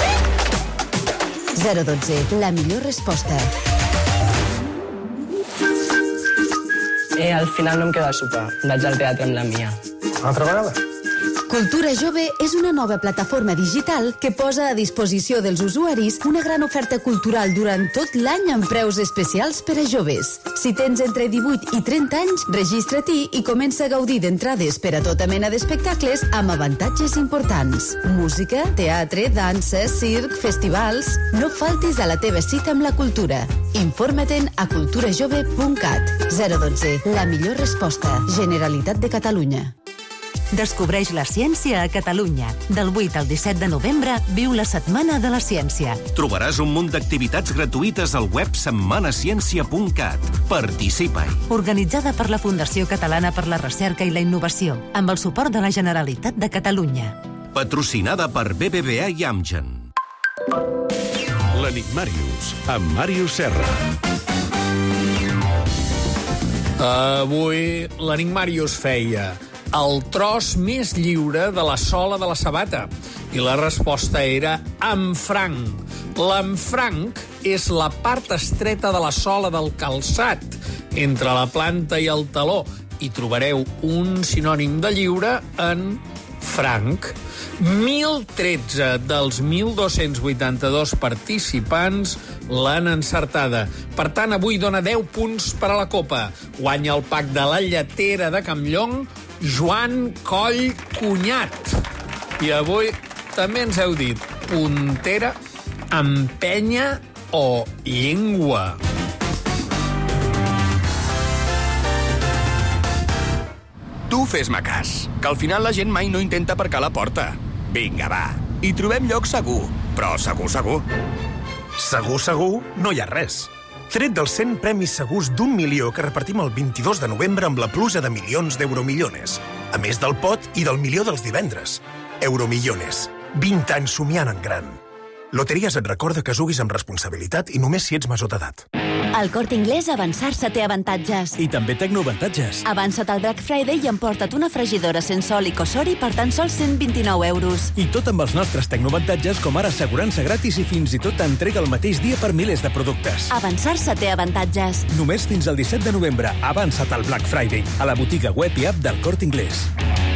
zero dotze, la millor resposta. Eh, al final no em queda sopar. Vaig al teatre amb la Mia. Altra vegada? Cultura Jove és una nova plataforma digital que posa a disposició dels usuaris una gran oferta cultural durant tot l'any amb preus especials per a joves. Si tens entre divuit i trenta anys, registra-t'hi i comença a gaudir d'entrades per a tota mena d'espectacles amb avantatges importants. Música, teatre, dansa, circ, festivals... No faltis a la teva cita amb la cultura. Informa-te'n a cultura jove punt cat. zero dotze, la millor resposta. Generalitat de Catalunya. Descobreix la ciència a Catalunya. Del vuit al disset de novembre viu la Setmana de la Ciència. Trobaràs un munt d'activitats gratuïtes al web setmana ciència punt cat. Participa-hi. Organitzada per la Fundació Catalana per la Recerca i la Innovació, amb el suport de la Generalitat de Catalunya. Patrocinada per B B V A i Amgen. L'Enigmàrius, amb Màrius Serra. Avui l'Enigmàrius feia el tros més lliure de la sola de la sabata. I la resposta era emfranc. L'emfranc és la part estreta de la sola del calçat, entre la planta i el taló. I trobareu un sinònim de lliure en franc, mil tretze dels mil dos-cents vuitanta-dos participants l'han encertada. Per tant, avui dona deu punts per a la Copa. Guanya el pack de la lletera de Campllong, Joan Coll Cunyat. I avui també ens heu dit puntera, empenya o llengua. Tu fes-me cas, que al final la gent mai no intenta aparcar la porta. Vinga, va, hi trobem lloc segur, però segur, segur. Segur, segur, no hi ha res. Tret dels cent premis segurs d'un milió que repartim el vint-i-dos de novembre amb la pluja de milions d'Euromillones. A més del pot i del milió dels divendres. Euromillones. vint anys somiant en gran. Loteries et recorda que juguis amb responsabilitat i només si ets major d'edat. Al Corte Inglés, avançar-se té avantatges. I també tecnoavantatges. Avança't al Black Friday i emporta't una fregidora sense oli Cosori per tan sols cent vint-i-nou euros. I tot amb els nostres tecnoavantatges, com ara assegurança gratis i fins i tot entrega el mateix dia per milers de productes. Avançar-se té avantatges. Només fins al disset de novembre. Avança't al Black Friday, a la botiga web i app del Corte Inglés.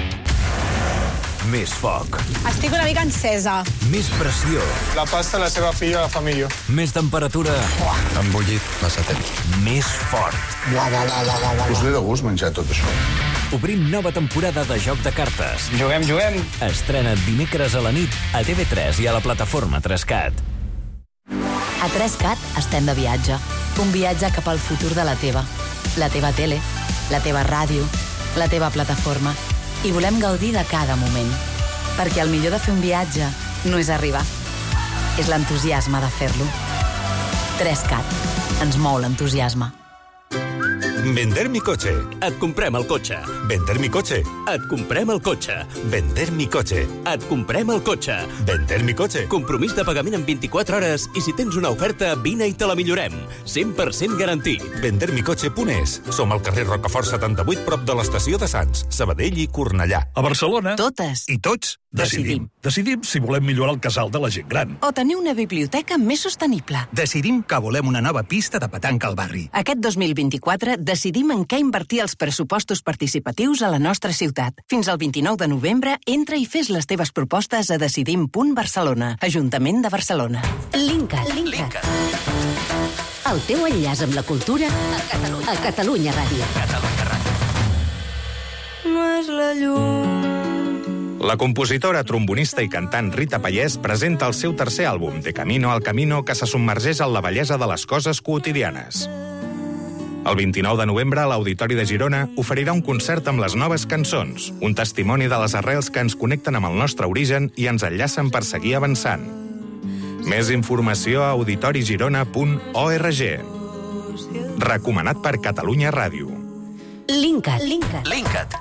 Més foc. Estic una mica encesa. Més pressió. La pasta la seva filla fa millor. Més temperatura. Embullit massa temps. Més fort. Us ve de gust menjar tot això. Obrim nova temporada de Joc de Cartes. Juguem, juguem. Estrena't dimecres a la nit a T V tres i a la plataforma tres cat. A tres cat estem de viatge. Un viatge cap al futur de la teva. La teva tele, la teva ràdio, la teva plataforma. I volem gaudir de cada moment. Perquè el millor de fer un viatge no és arribar. És l'entusiasme de fer-lo. tres cat. Ens mou l'entusiasme. Vender mi coche. Et comprem el cotxe. Vender mi coche. Et comprem el cotxe. Vender mi coche. Et comprem el cotxe. Vender mi coche. Compromís de pagament en vint-i-quatre hores i si tens una oferta, vine i te la millorem. cent per cent garantit. vender mi cotxe punt es. Som al carrer Rocafort setanta-vuit, prop de l'estació de Sants, Sabadell i Cornellà. A Barcelona... Totes. I tots decidim. Decidim si volem millorar el casal de la gent gran. O tenir una biblioteca més sostenible. Decidim que volem una nova pista de petanca al barri. Aquest dos mil vint-i-quatre decidim en què invertir els pressupostos participatius a la nostra ciutat. Fins al vint-i-nou de novembre, entra i fes les teves propostes a decidim punt barcelona. Ajuntament de Barcelona. Linkat. Linkat. El teu enllaç amb la cultura a Catalunya, a Catalunya Ràdio. Catalunya Ràdio. No és la llum. La compositora, trombonista i cantant Rita Pallès presenta el seu tercer àlbum, De Camino al Camino, que se submergeix en la bellesa de les coses quotidianes. El vint-i-nou de novembre, l'Auditori de Girona oferirà un concert amb les noves cançons, un testimoni de les arrels que ens connecten amb el nostre origen i ens enllacen per seguir avançant. Més informació a auditorigirona punt org. Recomanat per Catalunya Ràdio. Linkat. Linkat. Linkat.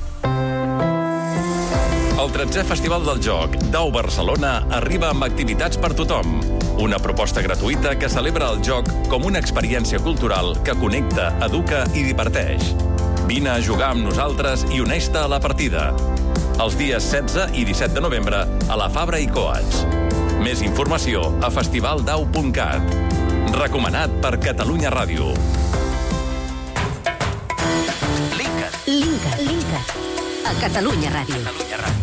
El tretzè Festival del Joc d'Au Barcelona arriba amb activitats per tothom. Una proposta gratuïta que celebra el joc com una experiència cultural que connecta, educa i diverteix. Vine a jugar amb nosaltres i uneix-te a la partida. Els dies setze i disset de novembre a la Fabra i Coats. Més informació a festivaldau punt cat. Recomanat per Catalunya Ràdio. Linkat. Linkat. Linkat. A Catalunya Ràdio. Catalunya Ràdio.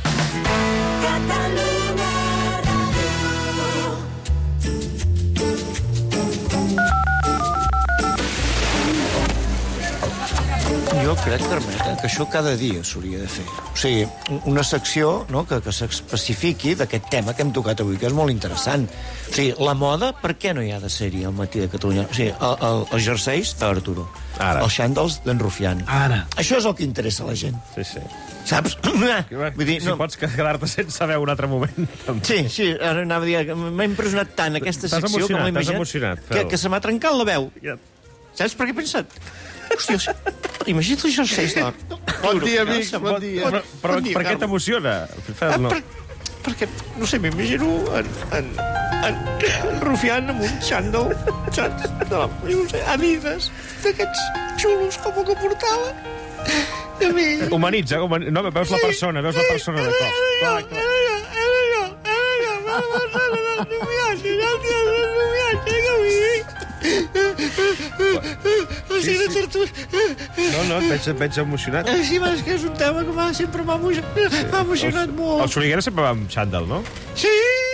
Jo crec, Carmeta, que això cada dia s'hauria de fer. O sigui, una secció, no?, que, que s'especifiqui d'aquest tema que hem tocat avui, que és molt interessant. O sigui, la moda, per què no hi ha de ser-hi al Matí de Catalunya? O sigui, el, el, els jerseis d'Arturo, els xandals d'en Rufián. Ara. Això és el que interessa a la gent. Sí, sí. Saps? Vull dir, si no... pots quedar-te sense veu un altre moment. Sí, sí, ara anava a dir que m'ha impressionat tant aquesta secció que m'ho he imaginat que, que se m'ha trencat la veu. Saps per què he pensat? Hòstia, imagina't els jerseis d'or. Bon dia, amics, bon dia. Però, però bon dia, per què t'emociona? Ah, per, perquè, no sé, m'imagino en, en, en, en Rufián amb un xandall, saps? No, no sé, Adidas, d'aquests xulos com el que portava. A mi... Humanitza, humanitza. No, veus la persona, veus la persona de cop. Clar, clar. Era jo, era jo, era jo, era jo, era jo, era jo, era jo, era jo, era jo, era jo, Sí, sí. No, no, et veig, et veig emocionat. Sí, és que és un tema que m'ha sempre m'ha emocionat, m'ha emocionat molt. El Soriguera sempre va amb xandall, no? Sí!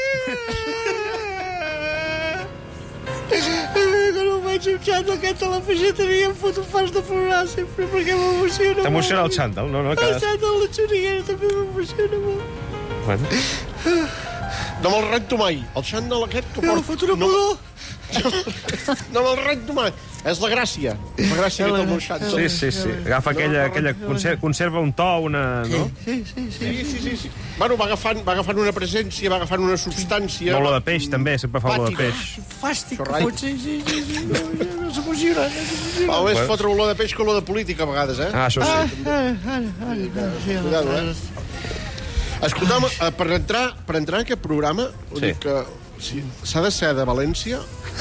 Quan ho vaig amb xandall aquest a la peixateria em foto fas de plorar sempre perquè m'emociona molt. T'emociona el xandall, no? no El xandall de la Soriguera també m'emociona molt. Bueno. No me'l rento mai. El xandall aquest que porta... No, fot una pudor. No me'l rento mai. És la gràcia. La gràcia que té el meu xandall. Sí, sí, sí. Agafa aquella... aquella conserva, conserva un to, una... No? Sí, sí, sí. sí, sí, sí, sí. Bueno, va agafant, va agafant una presència, va agafant una substància... Olor de peix, també. Sempre fa olor de peix. Fàstic, potser, sí, sí, sí. No s'emociona. Val més fotre olor de peix que olor de política, a vegades, eh? Ah, això sí. Cuidado, eh? Escolta'm, per entrar, per entrar en aquest programa, sí. Dic que sí, s'ha de ser de València.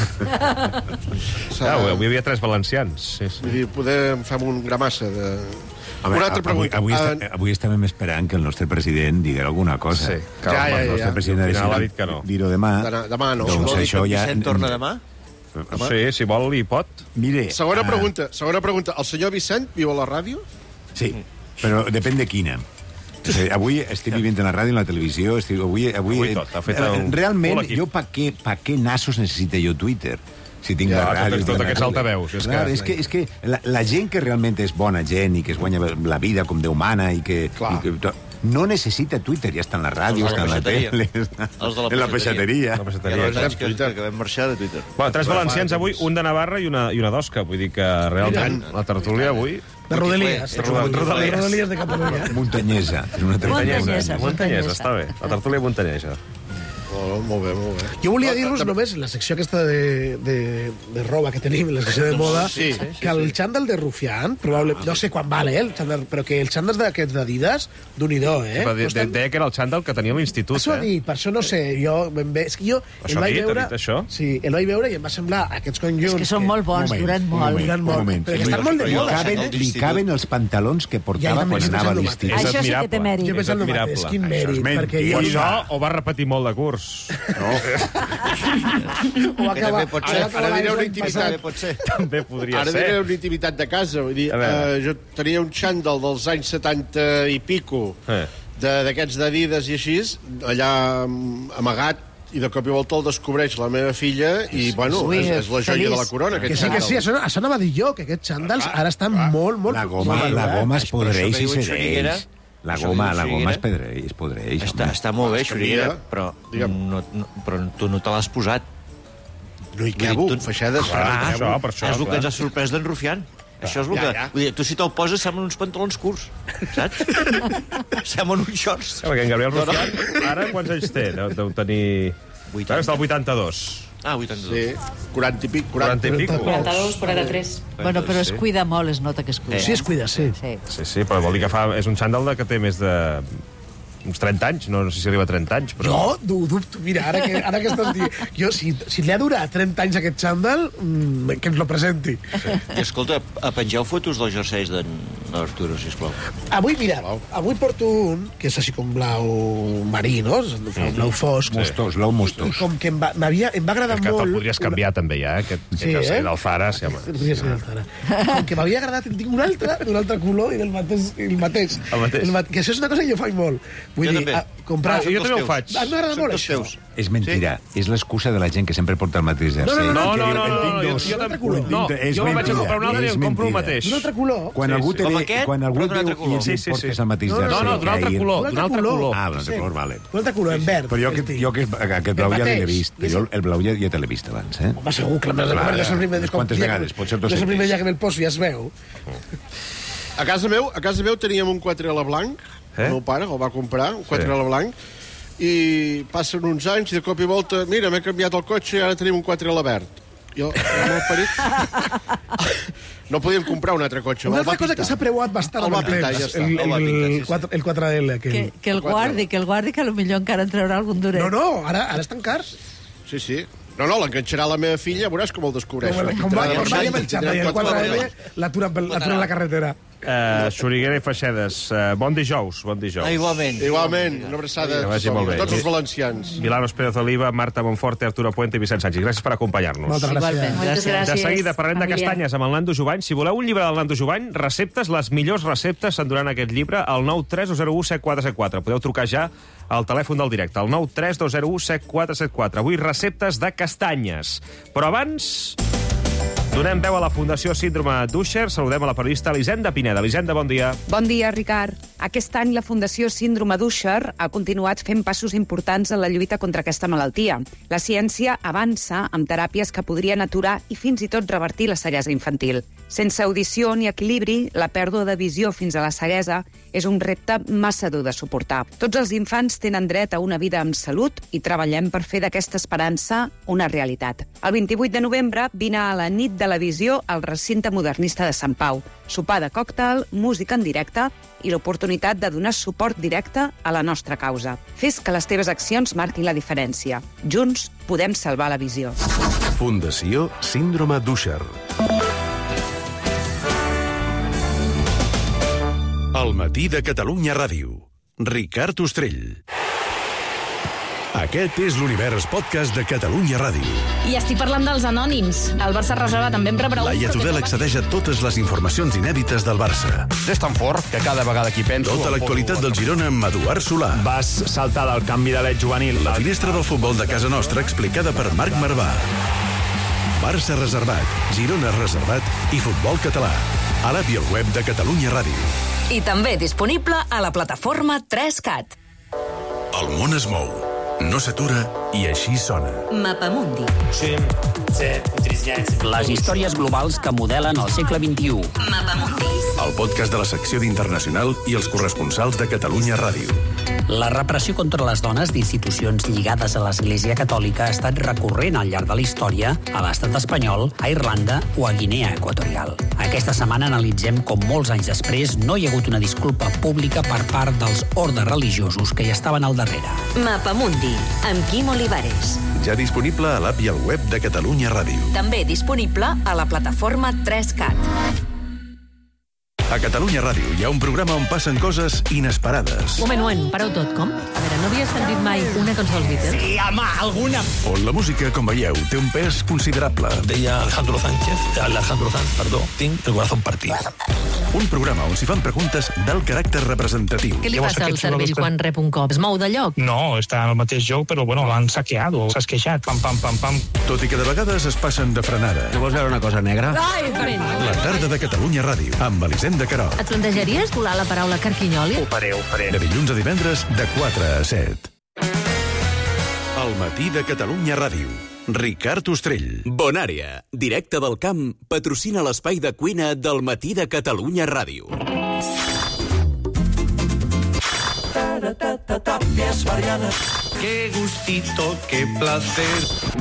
Ah, avui hi havia tres valencians. Sí, sí. Vull dir, poder fer un gramassa de... Home, una altra pregunta. Avui, avui, està, avui estàvem esperant que el nostre president digui alguna cosa. Sí, que ja, ja, ja, el nostre ja. president ha decidit dit que no. dir-ho demà. Demà no. Doncs no això ja... Vicent torna demà? Sí, si vol i pot. Mire... Segona pregunta, segona pregunta. El senyor Vicent viu a la ràdio? Sí, però depèn de quina. O sigui, avui estic vivint en la ràdio, en la televisió, estic, avui... avui, avui tot, ha fet un... Realment, jo pa què, pa què nassos necessita jo Twitter? Si tinc ja, la ràdio... Tot, tot aquests altaveus. És, clar, que... és que, és que la, la gent que realment és bona gent i que es guanya la vida com Déu mana i que... I que no necessita Twitter, ja està en la ràdio, està en la tele, en la peixateria. La peixateria. Que, que vam marxar de Twitter. Bueno, tres valencians avui, un de Navarra i una, i una d'Osca. Vull dir que realment la tertúlia avui... De Rodalies. De Rodalies de Catalunya. Muntanyesa. Muntanyesa. Muntanyesa, està bé. La tertúlia muntanyesa. Oh, molt bé, molt bé. Jo volia dir-vos només, la secció aquesta de, de, de roba que tenim, la secció de moda, sí, sí, sí, que el xandall de Rufián, probablement, no sé quan vale, eh, el xandall, però que el xandall d'aquests d'Adidas, d'un-i-do, eh? Però de, de, deia que era el xandall que tenia a l'institut, això eh? Dit, per això no sé, jo ben bé... És que jo això el vaig dit, veure... dit això? Sí, el vaig veure i em va semblar aquests conjunts... És que són molt bons, duren molt. Duren molt, però que estan molt de moda. Caben, li caben els pantalons que portava ja, quan anava a l'institut. Això sí que té mèrit. Jo penso el mateix, quin mèrit. Perquè I jo... això ho va repetir molt de curs. No? O acaba, pot ser. Ara, ara diré una intimitat. Pot ser. També podria ara ser. Ara diré una intimitat de casa. Vull dir, uh, jo tenia un xandall dels anys setanta i pico, eh. d'aquests d'Adidas i així, allà amagat, i de cop i volta el descobreix la meva filla i, bueno, Ui, és, és la joia de la corona, aquest que sí, xandall. Que sí, això, això anava a dir jo, que aquests xandalls ara estan ah, molt, molt... La goma, molt la goma es podreix i cedeix. La goma, la goma es podreix, es podreix. Està, està molt bé, Xuriguera, però, no, no, però tu no te l'has posat. No hi cabo, tu... feixades. Ah, això, per això, és el que ens ha sorprès d'en Rufián. Això és el que... Ja, ja. Vull dir, tu si te'l poses semblen uns pantalons curts, saps? Semblen uns shorts. Ja, perquè en Gabriel Rufián, ara quants anys té? Deu, deu tenir... Ara està al vuitanta-dos. Ah, vuitanta-dos. Sí, quaranta i pic. quaranta i pic. quaranta-dos, quaranta-tres. Bueno, però es cuida molt, es nota que es cuida. Sí, es cuida, sí. Sí, sí, sí però vol dir que fa... És un xandall que té més de... uns trenta anys, no, no sé si arriba a trenta anys, però... Jo ho dubto, mira, ara que, ara que estàs dient... Jo, si, si li ha durat trenta anys aquest xandall, mmm, que ens lo presenti. Sí. I escolta, pengeu fotos dels jerseis d'en Arturo, sisplau. Avui, mira, avui porto un, que és així com blau marí, no? Un blau fosc. Mostós, blau mostós. I com que em va, em va agradar molt... molt... Te'l podries canviar, una... també, ja, aquest, sí, aquest jersei eh? del Zara. Sí, home. Podria ser del Zara. Com que m'havia agradat, en tinc un altre, d'un altre color i del mateix. El mateix. El mateix. El mate... Que això és una cosa que jo faig molt. Vull jo dir, també. A, comprar... Ah, jo també ho faig. Ah, m'agrada molt això. És mentira. Sí? És l'excusa de la gent que sempre porta el mateix jersei. No, no, no, no, no, no, jo, jo també color. No, jo me'n vaig a comprar un altre i em compro el mateix. D'un altre color? Quan algú te ve, quan algú et diu i sí, sí, portes el mateix jersei. No, no, d'un altre color, d'un altre color. Ah, d'un altre color, vale. D'un altre color, en verd. Però jo, jo aquest blau ja l'he vist. Jo el blau ja te l'he vist abans, eh? Home, segur que la quantes vegades? Pot ser dos cents. És el primer dia que me'l poso, ja es veu. A casa meu, a casa meu teníem un quatrela blanc, el meu pare el va comprar, un quatrela blanc, i passen uns anys i de cop i volta, mira, m'he canviat el cotxe i ara tenim un quatrela verd. Jo, amb el perit... No podíem comprar un altre cotxe. Una altra cosa que s'ha preuat bastant amb el temps, el quatre L. Que, que el guardi, que el guardi, que potser encara en traurà algun duret. No, no, ara, ara estan cars. Sí, sí. No, no, l'enganxarà la meva filla, veuràs com el descobreix. Com va, com va amb el xandall, el quatre L l'atura a la carretera. Uh, Xuriguera i Feixedes, uh, bon dijous. Bon dijous. Ah, igualment. Igualment, una abraçada a tots els valencians. Vilanos Pérez Oliva, Marta Monforte, Arturo Puente i Vicent Sánchez. Gràcies per acompanyar-nos. Moltes gràcies. Moltes gràcies. De seguida parlem de castanyes amb el Nando Jovany. Si voleu un llibre del Nando Jovany, receptes, les millors receptes s'enduran aquest llibre al nou tres dos zero u set quatre set quatre. Podeu trucar ja al telèfon del directe, al nou tres dos zero u set quatre set quatre. Avui receptes de castanyes. Però abans donem veu a la Fundació Síndrome d'Usher. Saludem a la periodista Elisenda Pineda. Elisenda, bon dia. Bon dia, Ricard. Aquest any la Fundació Síndrome d'Usher ha continuat fent passos importants en la lluita contra aquesta malaltia. La ciència avança amb teràpies que podrien aturar i fins i tot revertir la ceguesa infantil. Sense audició ni equilibri, la pèrdua de visió fins a la ceguesa és un repte massa dur de suportar. Tots els infants tenen dret a una vida amb salut i treballem per fer d'aquesta esperança una realitat. El vint-i-vuit de novembre vine a la nit de la visió al recinte modernista de Sant Pau. Sopar de còctel, música en directe i l'oportunitat de donar suport directe a la nostra causa. Fes que les teves accions marquin la diferència. Junts podem salvar la visió. Fundació Síndrome d'Usher. El matí de Catalunya Ràdio. Ricard Ostrell. Aquest és l'Univers Podcast de Catalunya Ràdio. I estic parlant dels anònims. El Barça reserva també em prepara... Laia Tudel accedeix a totes les informacions inèdites del Barça. És tan fort que cada vegada que hi penso... Tota l'actualitat del Girona amb Eduard Solà. Vas saltar del canvi de l'E juvenil. La finestra del futbol de casa nostra explicada per Marc Marvà. Barça reservat, Girona reservat i futbol català. A l'app i al web de Catalunya Ràdio. I també disponible a la plataforma tres cat. El món es mou, no s'atura i així sona. Mapamundi. Les històries globals que modelen el segle vint-i-u. Mapamundi. El podcast de la secció d'Internacional i els corresponsals de Catalunya Ràdio. La repressió contra les dones d'institucions lligades a l'Església Catòlica ha estat recurrent al llarg de la història a l'estat espanyol, a Irlanda o a Guinea Equatorial. Aquesta setmana analitzem com molts anys després no hi ha hagut una disculpa pública per part dels ordes religiosos que hi estaven al darrere. Mapamundi, amb Quim Olivares. Ja disponible a l'app i al web de Catalunya Ràdio. També disponible a la plataforma tres cat. A Catalunya Ràdio hi ha un programa on passen coses inesperades. Un moment, un moment, pareu tot, com? A veure, no havies sentit mai una cançó dels Beatles? Sí, home, alguna. On la música, com veieu, té un pes considerable. Deia Alejandro Sánchez, Alejandro Sanz, perdó, tinc el corazón partido. Un programa on s'hi fan preguntes d'alt caràcter representatiu. Què li passa al cervell quan rep un cop? Es mou de lloc? No, està en el mateix lloc, però bueno, l'han saqueado, s'ha esqueixat, pam, pam, pam, pam. Tot i que de vegades es passen de frenada. Tu vols veure una cosa negra? Ai, diferent. La tarda de Catalunya Ràdio, amb Elisenda Querol. Et plantejaries colar la paraula carquinyoli? Ho faré, ho faré. De dilluns a divendres, de quatre a set. El matí de Catalunya Ràdio. Ricard Ostrell. Bonària, directe del camp, patrocina l'espai de cuina del matí de Catalunya Ràdio. Qué gustito, qué placer.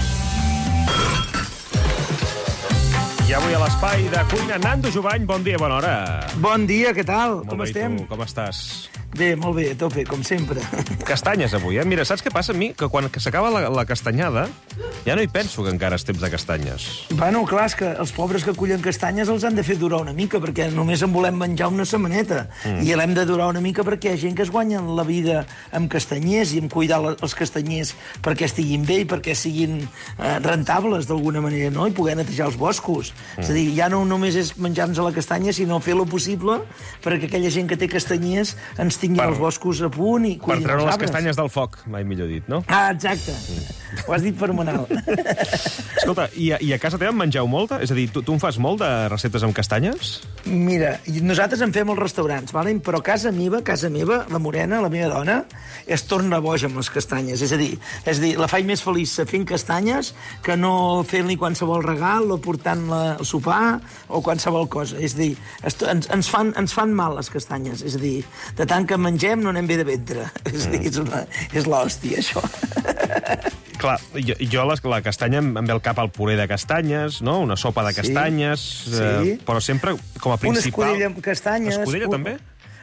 I avui a l'espai de cuina, Nando Jovany, bon dia, bona hora. Bon dia, què tal? Molt com bé, estem? Tu, com estàs? Bé, molt bé, a tope, com sempre. Castanyes avui, eh? Mira, saps què passa a mi? Que quan s'acaba la, la castanyada ja no hi penso que encara és temps de castanyes. Bueno, clar, és que els pobres que cullen castanyes els han de fer durar una mica, perquè només en volem menjar una setmaneta. Mm. I l'hem de durar una mica perquè hi ha gent que es guanya la vida amb castanyers i amb cuidar els castanyers perquè estiguin bé i perquè siguin eh, rentables d'alguna manera, no? I poder netejar els boscos. Mm. És a dir, ja no només és menjar-nos la castanya, sinó fer lo possible perquè aquella gent que té castanyers ens tinguin per, els boscos a punt i cuidin els arbres. Per treure les castanyes del foc, mai millor dit, no? Ah, exacte. Mm. Ho has dit fenomenal. Escolta, i a, i a casa teva en mengeu molta? És a dir, tu, tu en fas molt de receptes amb castanyes? Mira, nosaltres en fem als restaurants, vale? Però a casa meva, casa meva, la Morena, la meva dona, es torna boja amb les castanyes. És a dir, és a dir la faig més feliç fent castanyes que no fent-li qualsevol regal o portant-la al sopar o qualsevol cosa. És a dir, ens, ens, fan, ens fan mal les castanyes. És a dir, de tant que mengem no anem bé de ventre. És a dir, és, una, és l'hòstia, això. Clar, jo, jo la, la castanya em ve al cap al puré de castanyes, no? Una sopa de castanyes, sí, sí. Eh, però sempre com a principal... Una escudella amb castanyes. Escudella, un... també?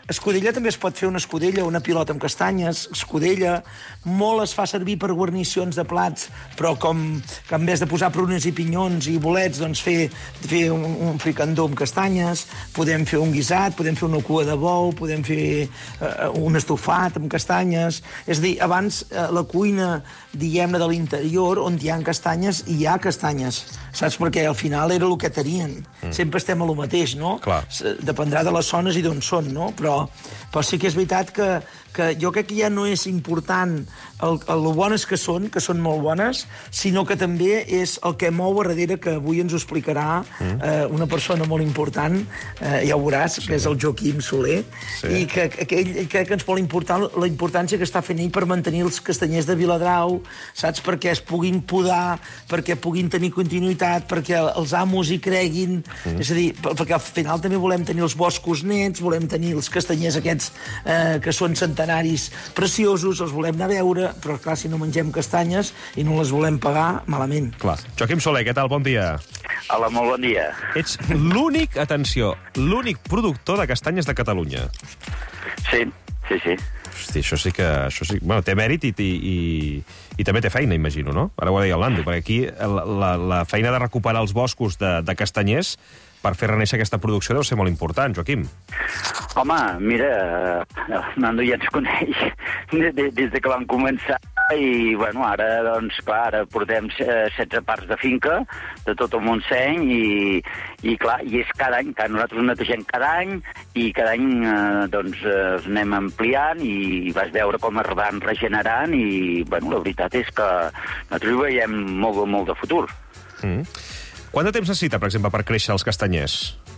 escudella també es pot fer una escudella, una pilota amb castanyes, escudella, molt es fa servir per guarnicions de plats, però com que en vez de posar prunes i pinyons i bolets, doncs fer, fer un, un fricandó amb castanyes, podem fer un guisat, podem fer una cua de bou, podem fer uh, un estofat amb castanyes. És a dir, abans uh, la cuina, diguem-ne, de l'interior, on hi ha castanyes, hi ha castanyes, saps? Perquè al final era el que tenien. Mm. Sempre estem a lo mateix, no? Clar. Dependrà de les zones i d'on són, no? Però, però sí que és veritat que, que jo crec que ja no és important el, el, el bones que són, que són molt bones, sinó que també és el que mou a darrere, que avui ens ho explicarà mm. eh, una persona molt important, eh, ja ho veuràs, sí. que és el Joaquim Soler, sí. i que, que ell crec que ens vol importar la importància que està fent ell per mantenir els castanyers de Viladrau, saps? Perquè es puguin podar, perquè puguin tenir continuïtat, perquè els amos hi creguin, mm. és a dir, perquè al final també volem tenir els boscos nets, volem tenir els castanyers aquests eh, que són centenaris preciosos, els volem anar a veure, però clar, si no mengem castanyes i no les volem pagar, malament. Clar. Joaquim Soler, què tal? Bon dia. Hola, molt bon dia. Ets l'únic, atenció, l'únic productor de castanyes de Catalunya. Sí, sí, sí. Hosti, això sí que... Això sí, bueno, té mèrit i, i, i, i també té feina, imagino, no? Ara ho deia el Nando, perquè aquí la, la, la feina de recuperar els boscos de, de castanyers per fer renéixer aquesta producció deu ser molt important, Joaquim. Home, mira, Nando ja ens coneix des, des de que vam començar i, bueno, ara, doncs, clar, ara portem setze parts de finca de tot el Montseny i, i clar, i és cada any, que nosaltres ho netegem cada any i cada any, eh, doncs, els anem ampliant i vas veure com es van regenerant i, bueno, la veritat és que nosaltres ho veiem molt, molt de futur. Mm. Quant de temps necessita, per exemple, per créixer els castanyers?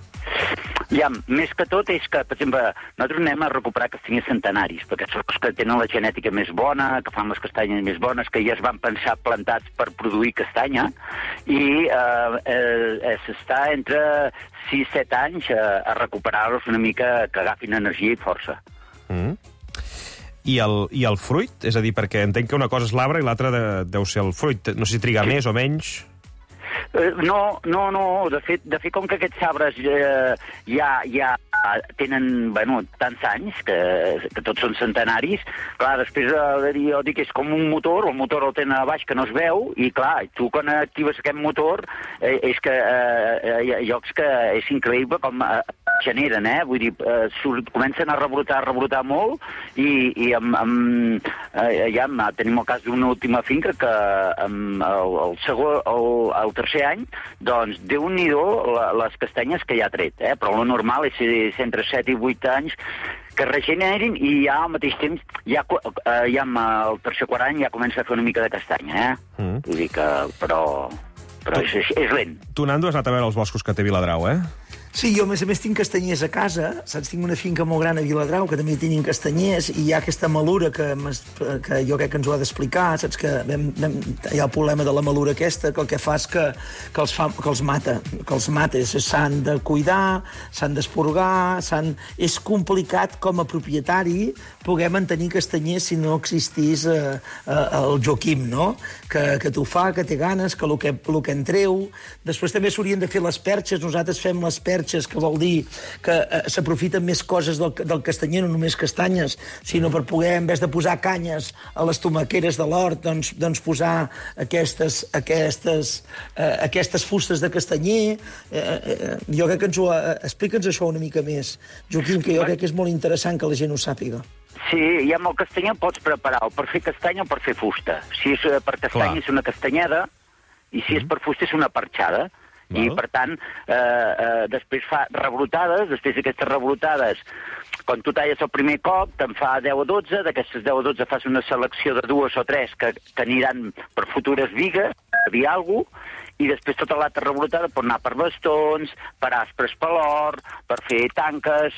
Ja, més que tot és que, per exemple, nosaltres anem a recuperar castanyers centenaris, perquè són els que tenen la genètica més bona, que fan les castanyes més bones, que ja es van pensar plantats per produir castanya, i eh, eh, s'està entre sis a set anys a, a recuperar-los una mica, que agafin energia i força. Mm. I el, I el fruit? És a dir, perquè entenc que una cosa és l'arbre i l'altra de, deu ser el fruit. No sé si triga més o menys... No, no, no. De fet, de fet com que aquests arbres eh, ja, ja tenen, bueno, tants anys, que, que tots són centenaris, clar, després eh, jo dic que és com un motor, el motor el tenen a baix que no es veu, i clar, tu quan actives aquest motor, eh, és que eh, hi ha llocs que és increïble com eh, generen, eh? Vull dir, eh, surt, comencen a rebrotar, a rebrotar molt, i, i amb, amb, eh, ja tenim el cas d'una última finca que amb el, el segon, el, el tercer any, doncs, déu-n'hi-do les castanyes que ja ha tret, eh? Però lo normal és entre set i vuit anys que regenerin i ja al mateix temps, ja, eh, ja amb el tercer quart any ja comença a fer una mica de castanya, eh? Mm. Vull dir que, però, però és, és lent. Tu, Nando, has anat a veure els boscos que té Viladrau, eh? Sí, jo a més a més tinc castanyers a casa, saps? Tinc una finca molt gran a Viladrau, que també tenen castanyers, i hi ha aquesta malura que, que jo crec que ens ho ha d'explicar, saps? Que vam, vam, hi ha el problema de la malura aquesta, que el que fa és que, que, els, fa, que els mata, que els mata. S'han de cuidar, s'han d'esporgar, s'han... És complicat com a propietari poder mantenir castanyers si no existís eh, eh, el Joaquim, no? Que, que t'ho fa, que té ganes, que el que, el que en treu. Després també s'haurien de fer les perxes, nosaltres fem les perxes, que vol dir que eh, s'aprofiten més coses del, del castanyer, no només castanyes, sinó per poder, en vez de posar canyes a les tomaqueres de l'hort, doncs, doncs posar aquestes, aquestes, eh, aquestes fustes de castanyer. Eh, eh, jo crec que ens ho... Eh, explica'ns això una mica més, Joaquim, que jo crec que és molt interessant que la gent ho sàpiga. Sí, i amb el castanyer pots preparar o per fer castanya o per fer fusta. Si és per castanya Clar. És una castanyada, i si mm. és per fusta és una parxada. Val. I, per tant, eh, eh, després fa rebrotades, després d'aquestes rebrotades, quan tu talles el primer cop, te'n fa deu o dotze, d'aquestes deu o dotze fas una selecció de dues o tres que, que aniran per futures vigues, per dir alguna cosa, i després tota l'altra rebrotada pot anar per bastons, per aspres per l'or, per fer tanques,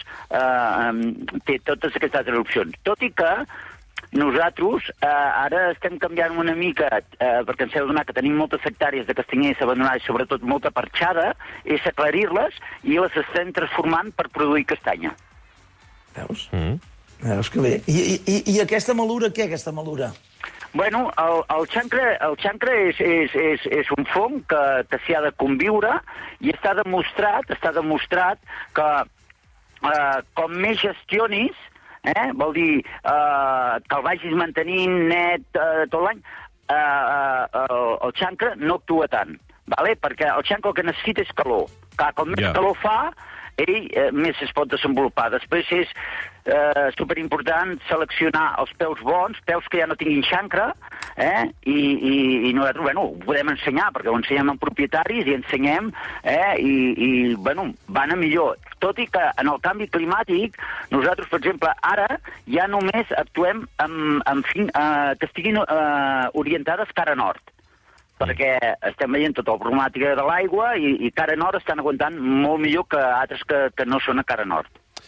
eh, té totes aquestes altres opcions. Tot i que nosaltres eh, ara estem canviant una mica, eh, perquè ens heu donat que tenim moltes hectàrees de castanyers abandonades, sobretot molta parxada, és aclarir-les i les estem transformant per produir castanya. Veus? Mm. Veus que bé. I, i, i aquesta malura, què, aquesta malura? Bueno, el, el xancre, el xancre és, és, és, és un fong que, que s'hi ha de conviure i està demostrat, està demostrat que eh, com més gestionis, eh, vol dir eh, que el vagis mantenint net eh, tot l'any, eh, eh, el, el xancre no actua tant, vale? Perquè el xancre el que necessita és calor. Clar, com més yeah. calor fa, ell eh, més es pot desenvolupar. Després és eh, superimportant seleccionar els peus bons, peus que ja no tinguin xancre, eh? I, i, i nosaltres, bueno, ho podem ensenyar, perquè ho ensenyem amb propietaris i ensenyem, eh? I, i bueno, van a millor. Tot i que en el canvi climàtic, nosaltres, per exemple, ara ja només actuem amb, amb fin, eh, que estiguin eh, orientades cara nord, perquè estem veient tota la problemàtica de l'aigua i, i cara nord estan aguantant molt millor que altres que, que no són a cara nord.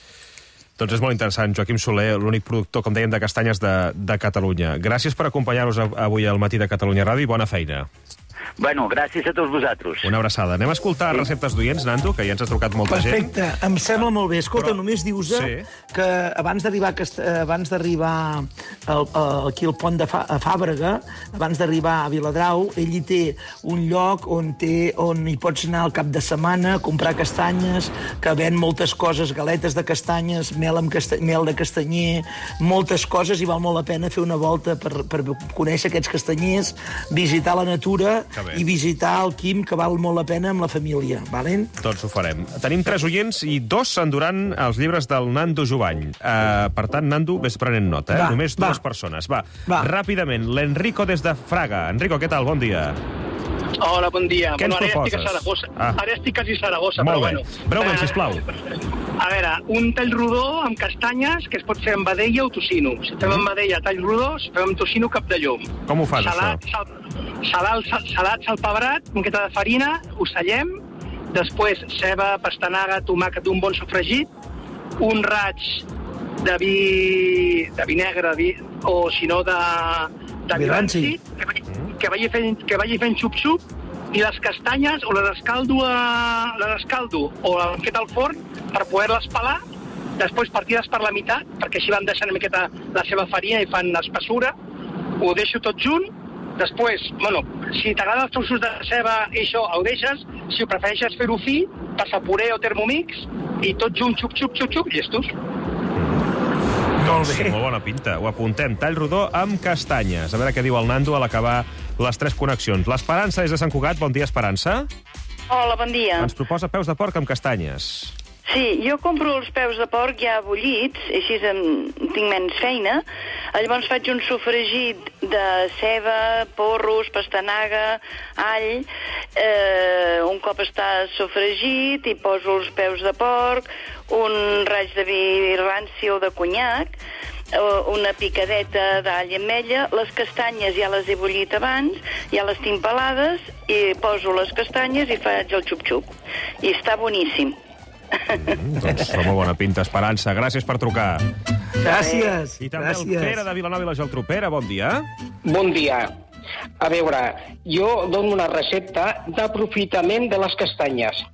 Doncs és molt interessant. Joaquim Soler, l'únic productor, com dèiem, de castanyes de, de Catalunya. Gràcies per acompanyar-nos avui al matí de Catalunya Ràdio i bona feina. Bueno, gràcies a tots vosaltres. Una abraçada. Anem a escoltar sí. receptes d'oients, Nando, que ja ens ha trucat molta Perfecte. gent. Perfecte, em sembla molt bé. Escolta, Però... només dius sí. que abans d'arribar abans d'arribar aquí al pont de Fàbrega, abans d'arribar a Viladrau, ell hi té un lloc on, té, on hi pots anar al cap de setmana a comprar castanyes, que ven moltes coses, galetes de castanyes, mel, amb casta... mel de castanyer, moltes coses, i val molt la pena fer una volta per, per conèixer aquests castanyers, visitar la natura i visitar el Quim, que val molt la pena amb la família, valen? Doncs ho farem. Tenim tres oients i dos s'enduran els llibres del Nando Jovany. Uh, per tant, Nando, ves prenent nota, eh? Va, Només va. dues persones. Va, va. Ràpidament, l'Enrico des de Fraga. Enrico, què tal? Bon dia. Hola, bon dia. Què bueno, ens proposes? Ara estic a Saragossa, ah. ara estic quasi a Saragossa, molt però bé. bueno. Breument, uh, sisplau. A veure, un tall rodó amb castanyes, que es pot fer amb vedella o tocino. Si fem amb vedella, tall rodó, si fem amb tocino, cap de llum. Com ho fas, salat, això? Sal, salat, sal, salat, salpebrat, una miqueta de farina, ho sellem, després ceba, pastanaga, tomàquet, un bon sofregit, un raig de vi, de vi negre, vi, o si no de, de vi ranci, que, que, vagi fent, que vagi fent xup-xup, i les castanyes o les escaldo, a, les escaldo o les fico al forn per poder-les pelar, després partides per la meitat, perquè així van deixant una miqueta la seva farina i fan espessura, ho deixo tot junt, després, bueno, si t'agrada els trossos de ceba i això, ho deixes, si ho prefereixes fer-ho fi, passa puré o Thermomix, i tot junt, xup, xup, xup, xup, llestos. Molt bé. Molt bona pinta. Ho apuntem. Tall rodó amb castanyes. A veure què diu el Nando a l'acabar les tres connexions. L'Esperança és de Sant Cugat. Bon dia, Esperança. Hola, bon dia. Ens proposa peus de porc amb castanyes. Sí, jo compro els peus de porc ja bullits, així em, tinc menys feina. Llavors faig un sofregit de ceba, porros, pastanaga, all. Eh, un cop està sofregit hi poso els peus de porc, un raig de vi ranci o de conyac, una picadeta d'all i ametlla, les castanyes ja les he bullit abans, ja les tinc pelades, i poso les castanyes i faig el xup-xup. I està boníssim. Mm, doncs fa molt bona pinta, Esperança. Gràcies per trucar. Gràcies. I també gràcies. el Pere de Vilanova i la Geltrú. Pere, bon dia. Bon dia. A veure, jo dono una recepta d'aprofitament de les castanyes.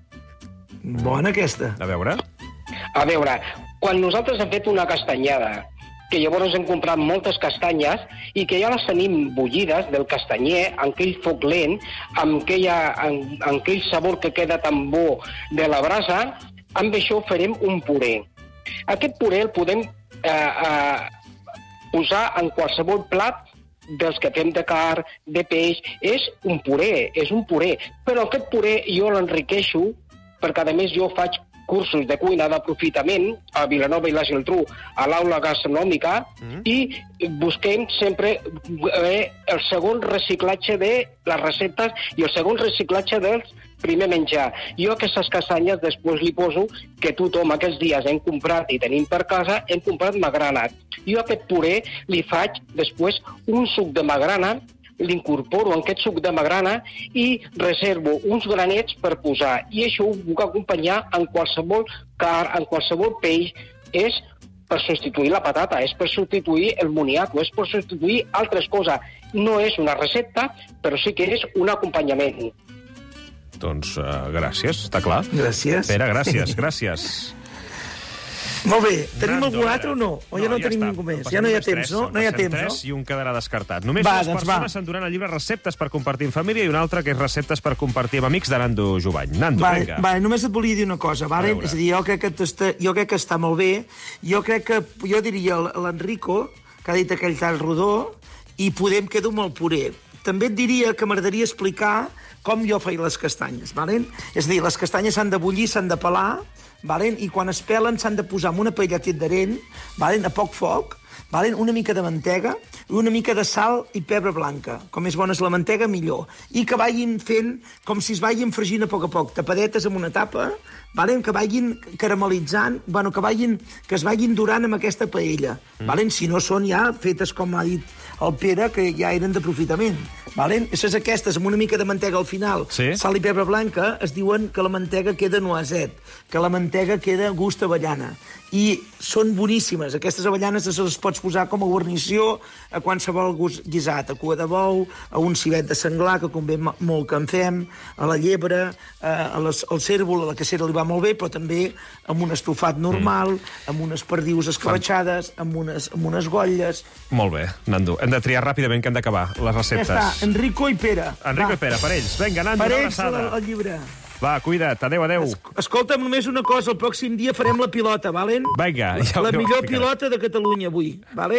Bona aquesta. A veure. A veure, quan nosaltres hem fet una castanyada, que llavors hem comprat moltes castanyes i que ja les tenim bullides del castanyer, amb aquell foc lent, amb, aquella, amb, amb aquell sabor que queda tan bo de la brasa, amb això farem un puré. Aquest puré el podem eh, eh, posar en qualsevol plat dels que fem de car, de peix. És un puré, és un puré. Però aquest puré jo l'enriqueixo, perquè a més jo faig cursos de cuina d'aprofitament a Vilanova i la Geltrú, a l'aula gastronòmica, mm. i busquem sempre eh, el segon reciclatge de les receptes i el segon reciclatge dels primer menjar. Jo aquestes castanyes després li poso que tothom aquests dies hem comprat i tenim per casa, hem comprat magrana. Jo aquest puré li faig després un suc de magrana, l'incorporo en aquest suc de magrana i reservo uns granets per posar. I això ho puc acompanyar en qualsevol car, en qualsevol peix. És per substituir la patata, és per substituir el moniato, és per substituir altres coses. No és una recepta, però sí que és un acompanyament. Doncs uh, gràcies, està clar. Gràcies. Pere, gràcies, gràcies. Molt bé. Tenim Nando, algú altre o no? O ja no, no ja tenim està. Ningú més? Ja no hi ha temps, no? No hi ha temps, no? I un quedarà descartat. Només va, dues doncs persones s'enduran el llibre Receptes per compartir en família i un altre que és Receptes per compartir amb amics de Nando Jovany. Nando, va, vinga. Va, només et volia dir una cosa, vale? És a dir, jo crec, que està, jo crec que està molt bé. Jo crec que, jo diria l'Enrico, que ha dit aquell tall rodó, i podem quedar amb el puré. També et diria que m'agradaria explicar com jo feia les castanyes, vale? És a dir, les castanyes s'han de bullir, s'han de pelar, vale? I quan es pelen s'han de posar amb una paella d'arent, vale? A poc foc, vale? Una mica de mantega i una mica de sal i pebre blanca. Com més bona és la mantega, millor. I que vagin fent com si es vagin fregint a poc a poc, tapadetes amb una tapa, vale? Que vagin caramelitzant, bueno, que, vagin, que es vagin durant amb aquesta paella. Mm. Vale? Si no són ja fetes, com ha dit el Pere, que ja eren d'aprofitament. Vale? Aquestes aquestes, amb una mica de mantega al final, sí? Sal i pebre blanca, es diuen que la mantega queda noiset, que la mantega queda gust avellana. I són boníssimes. Aquestes avellanes se les pots posar com a guarnició a qualsevol gust guisat, a cua de bou, a un civet de senglar, que convé molt que en fem, a la llebre, a les, al cèrvol, a la cacera li va molt bé, però també amb un estofat normal, mm. amb unes perdius escabetxades, amb unes, amb unes gotlles... Molt bé, Nando. Hem de triar ràpidament, que hem d'acabar les receptes. Ja està, Enrico i Pere. Enrico va. I Pere, per ells. Vinga, Nando, per una ells, abraçada. el, el llibre. Va, cuida't. Adéu, adéu. Es, escolta'm només una cosa, el pròxim dia farem la pilota, valen? Vinga, ja ho La millor explicaré. pilota de Catalunya avui, vale?